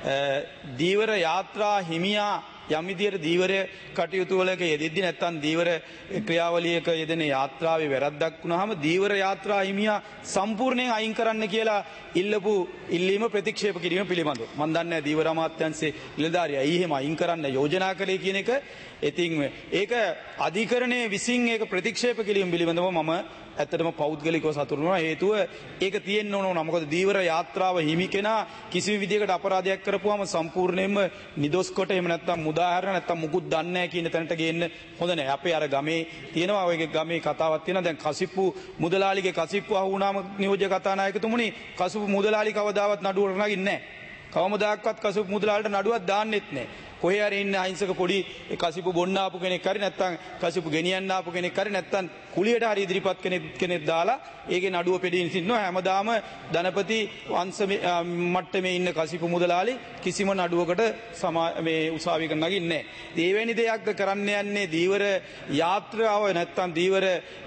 දීවර යාත්‍රා හිමියා යම් විදියට දීවර කටයුතු වලක යෙදෙද්දි නැත්නම් දීවර ක්‍රියාවලියක යෙදෙන යාත්‍රාවේ වැරද්දක් වුණාම දීවර යාත්‍රා හිමියා සම්පූර්ණයෙන් අයින් කරන්න කියලා ඉල්ලපු ඉල්ලීම ප්‍රතික්ෂේප කිරීම පිළිබඳව මම දන්නේ දීවර අමාත්‍යාංශයේ නිලධාරියා ඊ එහෙම අයින් කරන්න යෝජනා කළේ කියන එක. ඉතින් ඒක අධිකරණයේ විසින් ඒක ප්‍රතික්ෂේප කිරීම පිළිබඳව මම ඇත්තටම පෞද්ගලිකව සතුටු වෙනවා. හේතුව ඒක තියෙන්න ඕන. මොකද දීවර යාත්‍රාව හිමි කෙනා කිසිම විදියකට අපරාධයක් කරපුවාම සම්පූර්ණයෙන්ම නිදොස් කොට එහෙම නැත්නම් මුදාහැරන නැත්නම් මුකුත් දන්නේ නැහැ කියන තැනට ගේන්න හොඳ නැහැ. අපේ අර ගමේ තියෙනවා ඔය ගමේ කතාවක් තියෙනවා. දැන් කසිප්පු මුදලාලිගේ කසිප්පු අහු වුණාම නියෝජ්‍ය කතානායකතුමනි කසිප්පු මුදලාලි කවදාවත් නඩුවට නගින්නේ නැහැ. කවමදාක්වත් කසිප්පු මුදලාලිට නඩුවක් දාන්නෙත් නැහැ. කොහේ හරි ඉන්න අහිංසක පොඩි කසිප්පු බොන්න ආපු කෙනෙක් හරි නැත්නම් කසිප්පු ගෙනියන්න ආපු කෙනෙක් හරි නැත්නම් කුලියට හරි ඉදිරිපත් කෙනෙක් දාලා ඒකේ නඩුව පෙඩින් සිටිනවා. හැමදාම ධනපති වංශ මට්ටමේ ඉන්න කසිප්පු මුදලාලි කිසිම නඩුවකට මේ උසාවියකට නගින්නේ නැහැ. ඒ වෙනි දෙයක්ද කරන්න යන්නේ දීවර යාත්‍රාව නැත්නම් දීවර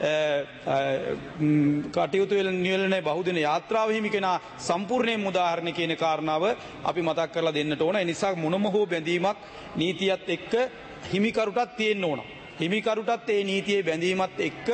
කටයුතු වල නියලන බහුදින යාත්‍රාව හිමි කෙනා සම්පූර්ණයෙන් උදාහරණ කියන කාරණාව අපි මතක් කරලා දෙන්නට ඕන. ඒ නිසා මොනම හෝ බැඳීමක් නීතියත් එක්ක හිමිකරුටත් තියෙන්න ඕන. හිමිකරුටත් ඒ නීතියේ බැඳීමත් එක්ක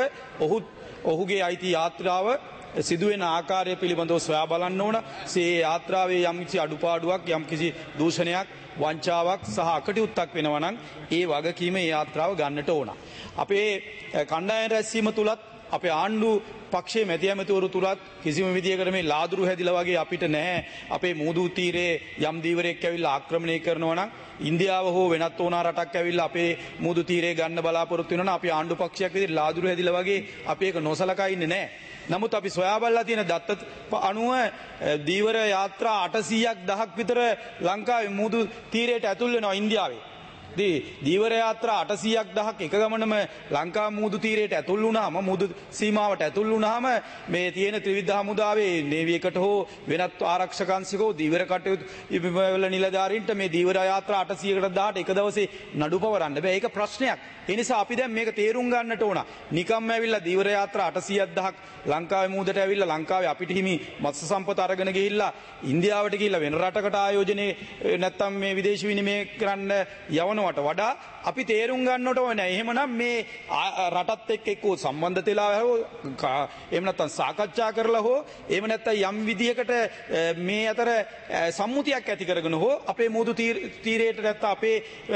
ඔහුගේ අයිති යාත්‍රාව සිදුවෙන ආකාරය පිළිබඳව සොයා බලන්න ඕන. ඒ යාත්‍රාවේ යම්කිසි අඩුපාඩුවක් යම්කිසි දූෂණයක් වංචාවක් සහ අකටයුත්තක් වෙනවා නම් ඒ වගකීම ඒ යාත්‍රාව ගන්නට ඕන. අපේ කණ්ඩායම් රැස්වීම තුලත් අපේ ආණ්ඩු පක්ෂයේ මැති ඇමතිවරු තුලත් කිසිම විදියකට මේ ලාදුරු හැදිලා වගේ අපිට නැහැ. අපේ මූදු තීරයේ යම් දීවරයෙක් ඇවිල්ලා ආක්‍රමණය කරනවා නම් ඉන්දියාව හෝ වෙනත් ඕනා රටක් ඇවිල්ලා අපේ මූදු තීරයේ ගන්න බලාපොරොත්තු වෙනවා නම් අපි ආණ්ඩු පක්ෂයක් විදිහට ලාදුරු හැදිලා වගේ අපි ඒක නොසලකා ඉන්නේ නැහැ. නමුත් අපි සොයා බලලා තියෙන දත්ත අනුව දීවර යාත්‍රා 800ක් 1000ක් විතර ලංකාවේ මූදු තීරයට ඇතුල් වෙනවා ඉන්දියාවේ. දීවර යාත්‍රා 800ක් 1000ක් එක ගමනම ලංකා මූදු තීරයට ඇතුල් වුණාම මූදු සීමාවට ඇතුල් වුණාම මේ තියෙන ත්‍රිවිධ හමුදාවේ නේවි එකට හෝ වෙනත් ආරක්ෂක අංශිකෝ දීවර කටයුතු වල නිලධාරීන්ට මේ දීවර යාත්‍රා 800කට 1000ට එක දවසේ නඩු පවරන්න බෑ. ඒක ප්‍රශ්නයක්. ඒ නිසා අපි දැන් මේක තේරුම් ගන්නට ඕන. නිකම්ම ඇවිල්ලා දීවර යාත්‍රා 800ක් 1000ක් ලංකාවේ මූදට ඇවිල්ලා ලංකාවේ අපිට හිමි මත්ස්‍ය සම්පත අරගෙන ගිහිල්ලා ඉන්දියාවට ගිහිල්ලා වෙන රටකට ආයෝජනයේ නැත්තම් මේ විදේශ විනිමය කරන්න යවනවට වඩා අපි තේරුම් ගන්නට ඕනේ. එහෙමනම් මේ රටත් එක්ක එක්ක සම්බන්ධ වෙලා හෝ එහෙම නැත්තම් සාකච්ඡා කරලා හෝ එහෙම නැත්තම් යම් විදියකට මේ අතර සම්මුතියක් ඇති කරගෙන හෝ අපේ මූදු තීරයට නැත්තම් අපේ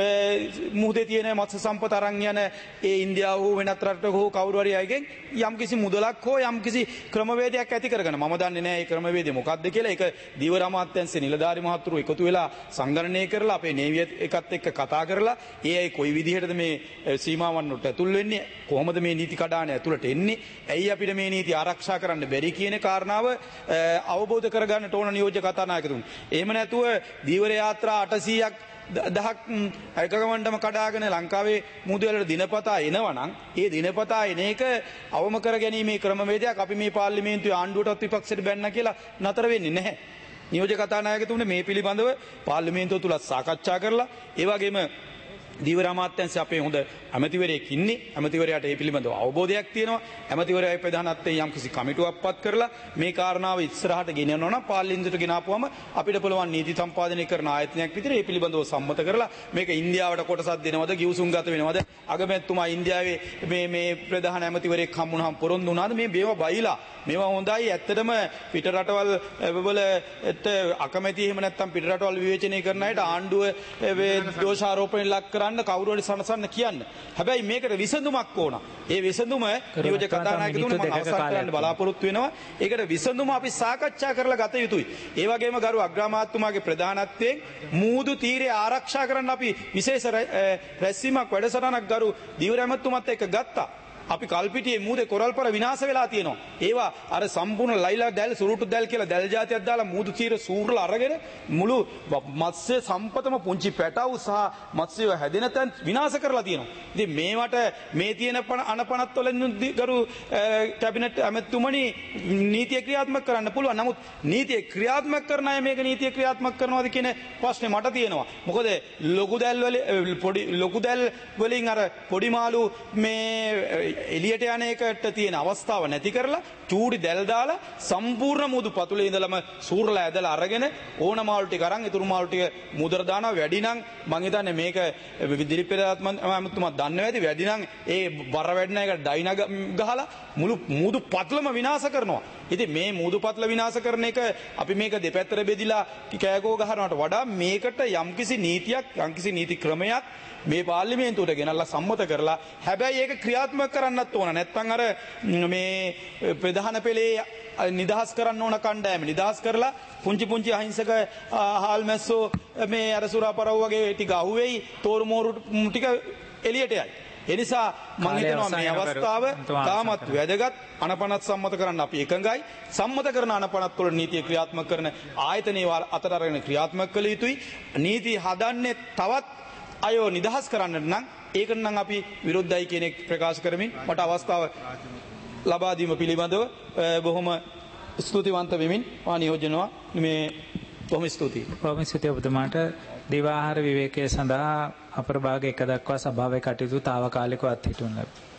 මුහුදේ තියෙන මත්ස්‍ය සම්පත අරන් යන ඒ ඉන්දියාව හෝ වෙනත් රටක හෝ කවුරු හරි අයගෙන් යම්කිසි මුදලක් හෝ යම්කිසි ක්‍රමවේදයක් ඇති කරගෙන මම දන්නේ නැහැ ඒ ක්‍රමවේදය මොකක්ද කියලා. ඒක දීවර අමාත්‍යාංශයේ නිලධාරි මහතුරු එකතු වෙලා සංගණනය කරලා අපේ නේවියත් එකත් එක්ක කතා කරලා ඒ අය කොයි විදිහටද මේ සීමාවන් වලට ඇතුල් වෙන්නේ, කොහොමද මේ නීති කඩාන ඇතුළට එන්නේ, ඇයි අපිට මේ නීති ආරක්ෂා කරන්න බැරි කියන කාරණාව අවබෝධ කරගන්නට ඕන නියෝජ්‍ය කතානායකතුන්. එහෙම නැතුව දීවර යාත්‍රා 800ක් දහක් එකගමන්ටම කඩාගෙන ලංකාවේ මුදවලට දිනපතා එනවා නම් ඒ දිනපතා එන එක අවම කර ගැනීමේ ක්‍රමවේදයක් අපි මේ පාර්ලිමේන්තුවේ ආණ්ඩුවටත් විපක්ෂයට බැන්න කියලා නතර වෙන්නේ නැහැ. නියෝජ්‍ය කතානායකතුමනි මේ පිළිබඳව පාර්ලිමේන්තුව තුල සාකච්ඡා කරලා ඒ වගේම දීවර අමාත්‍යාංශ අපේ හොඳ ඇමතිවරයෙක් ඉන්නේ. ඇමතිවරයාට ඒ පිළිබඳව අවබෝධයක් තියෙනවා. ඇමතිවරයා ප්‍රධානත්වයෙන් යම්කිසි කමිටුවක් පත් කරලා මේ කාරණාව ඉස්සරහට ගෙනියනවා නම් පාර්ලිමේන්තුවට ගෙනාපුවම අපිට පුළුවන් නීති සම්පාදනය කරන ආයතනයක් විදිහට ඒ පිළිබඳව සම්මත කරලා මේක ඉන්දියාවට කොටසක් දෙනවද, ගිවිසුම්ගත වෙනවද, අගමැතිතුමා ඉන්දියාවේ මේ ප්‍රධාන ඇමතිවරයෙක් හම්බුනහම පොරොන්දු වුණාද මේ මේවා බයිලා මේවා හොඳයි. ඇත්තටම පිට රටවල් වල අකමැති එහෙම නැත්නම් පිට රටවල් විවේචනය කරන අයට ආණ්ඩුව දෝෂාරෝපණය ලක් කරන්න කවුරු හරි සනසන්න කියන්න. හැබැයි මේකට විසඳුමක් ඕන. ඒ විසඳුම නියෝජ්‍ය කතානායකතුමනි මම අවසන් කරන්න බලාපොරොත්තු වෙනවා. ඒකට විසඳුම අපි සාකච්ඡා කරලා ගත යුතුයි. ඒ වගේම ගරු අග්‍රාමාත්‍යතුමාගේ ප්‍රධානත්වයෙන් මූදු තීරය ආරක්ෂා කරන්න අපි විශේෂ රැස්වීමක් වැඩසටහනක් ගරු දීවර ඇමතිතුමත් එක්ක ගත්තා. අපි කල්පිටියේ මූදේ කොරල්පර විනාශ වෙලා තියෙනවා. ඒවා අර සම්පූර්ණ ලයිලා දැල් සුරුටු දැල් කියලා දැල් జాතියක් දාලා මූදු තීර සූරලා අරගෙන මුළු මත්ස්‍ය සම්පතම පුංචි පැටව් සහ මත්ස්‍ය හැදෙන තැන් විනාශ කරලා තියෙනවා. ඉතින් මේවට මේ තියෙන අනපනත් වලින් ගරු කැබිනට් ඇමතිතුමනි නීතිය ක්‍රියාත්මක කරන්න පුළුවන්. නමුත් නීතිය ක්‍රියාත්මක කරන අය මේක නීතිය ක්‍රියාත්මක කරනවාද කියන ප්‍රශ්නේ මට තියෙනවා. මොකද ලොකු දැල් වලින් අර පොඩි මාළු මේ එලියට යන එකට තියෙන අවස්ථාව නැති කරලා චූඩි දැල් දාලා සම්පූර්ණ මුදු පතුලේ ඉඳලම සූරලා ඇදලා අරගෙන ඕන මාළු ටික අරන් ඉතුරු මාළු ටික මුදර දානවා. වැඩි නම් මං හිතන්නේ මේක දිලිප් පෙරේරාත්මතුමා දන්නවා ඇති. වැඩි නම් ඒ බර වැඩින එකට ඩයිනා ගහලා මුළු මුදු පතුලම විනාශ කරනවා. ඉතින් මේ මුදු පතුල විනාශ කරන එක අපි මේක දෙපැත්තට බෙදිලා කෑගෝ ගහනවට වඩා මේකට යම්කිසි නීතියක් යම්කිසි නීති ක්‍රමයක් මේ පාර්ලිමේන්තුවට ගෙනල්ලා සම්මත කරලා හැබැයි ඒක ක්‍රියාත්මක කරන්නත් ඕන. නැත්නම් අර මේ ප්‍රධාන පෙළේ නිදහස් කරන්න ඕන කණ්ඩායම නිදහස් කරලා පුංචි අහිංසක හාල් මැස්සෝ මේ අර සුරාපරව් වගේ ටික අහුවෙයි තෝරු මෝරු ටික එළියට යයි. ඒ නිසා මම හිතනවා මේ අවස්ථාව තාමත් වැදගත්. අනපනත් සම්මත කරන්න අපි එකඟයි. සම්මත කරන අනපනත් වල නීතිය ක්‍රියාත්මක කරන ආයතනයේ අතර අරගෙන ක්‍රියාත්මක කළ යුතුයි. නීති හදන්නේ තවත් අයෝ නිදහස් කරන්න නම් ඒකට නම් අපි විරුද්ධයි කියන එක ප්‍රකාශ කරමින් මට අවස්ථාව ලබා දීම පිළිබඳව බොහොම ස්තුතිවන්ත වෙමින් මා නියෝජනවා මේ බොහොම ස්තුතියි. බොහොම ස්තුතියි ඔබතුමාට. දිවාහාර විවේකයේ සඳහා අපර භාග 1 දක්වා සභාවේ කටයුතු తాවකාලිකව අත්හිටුවන ලැබේ.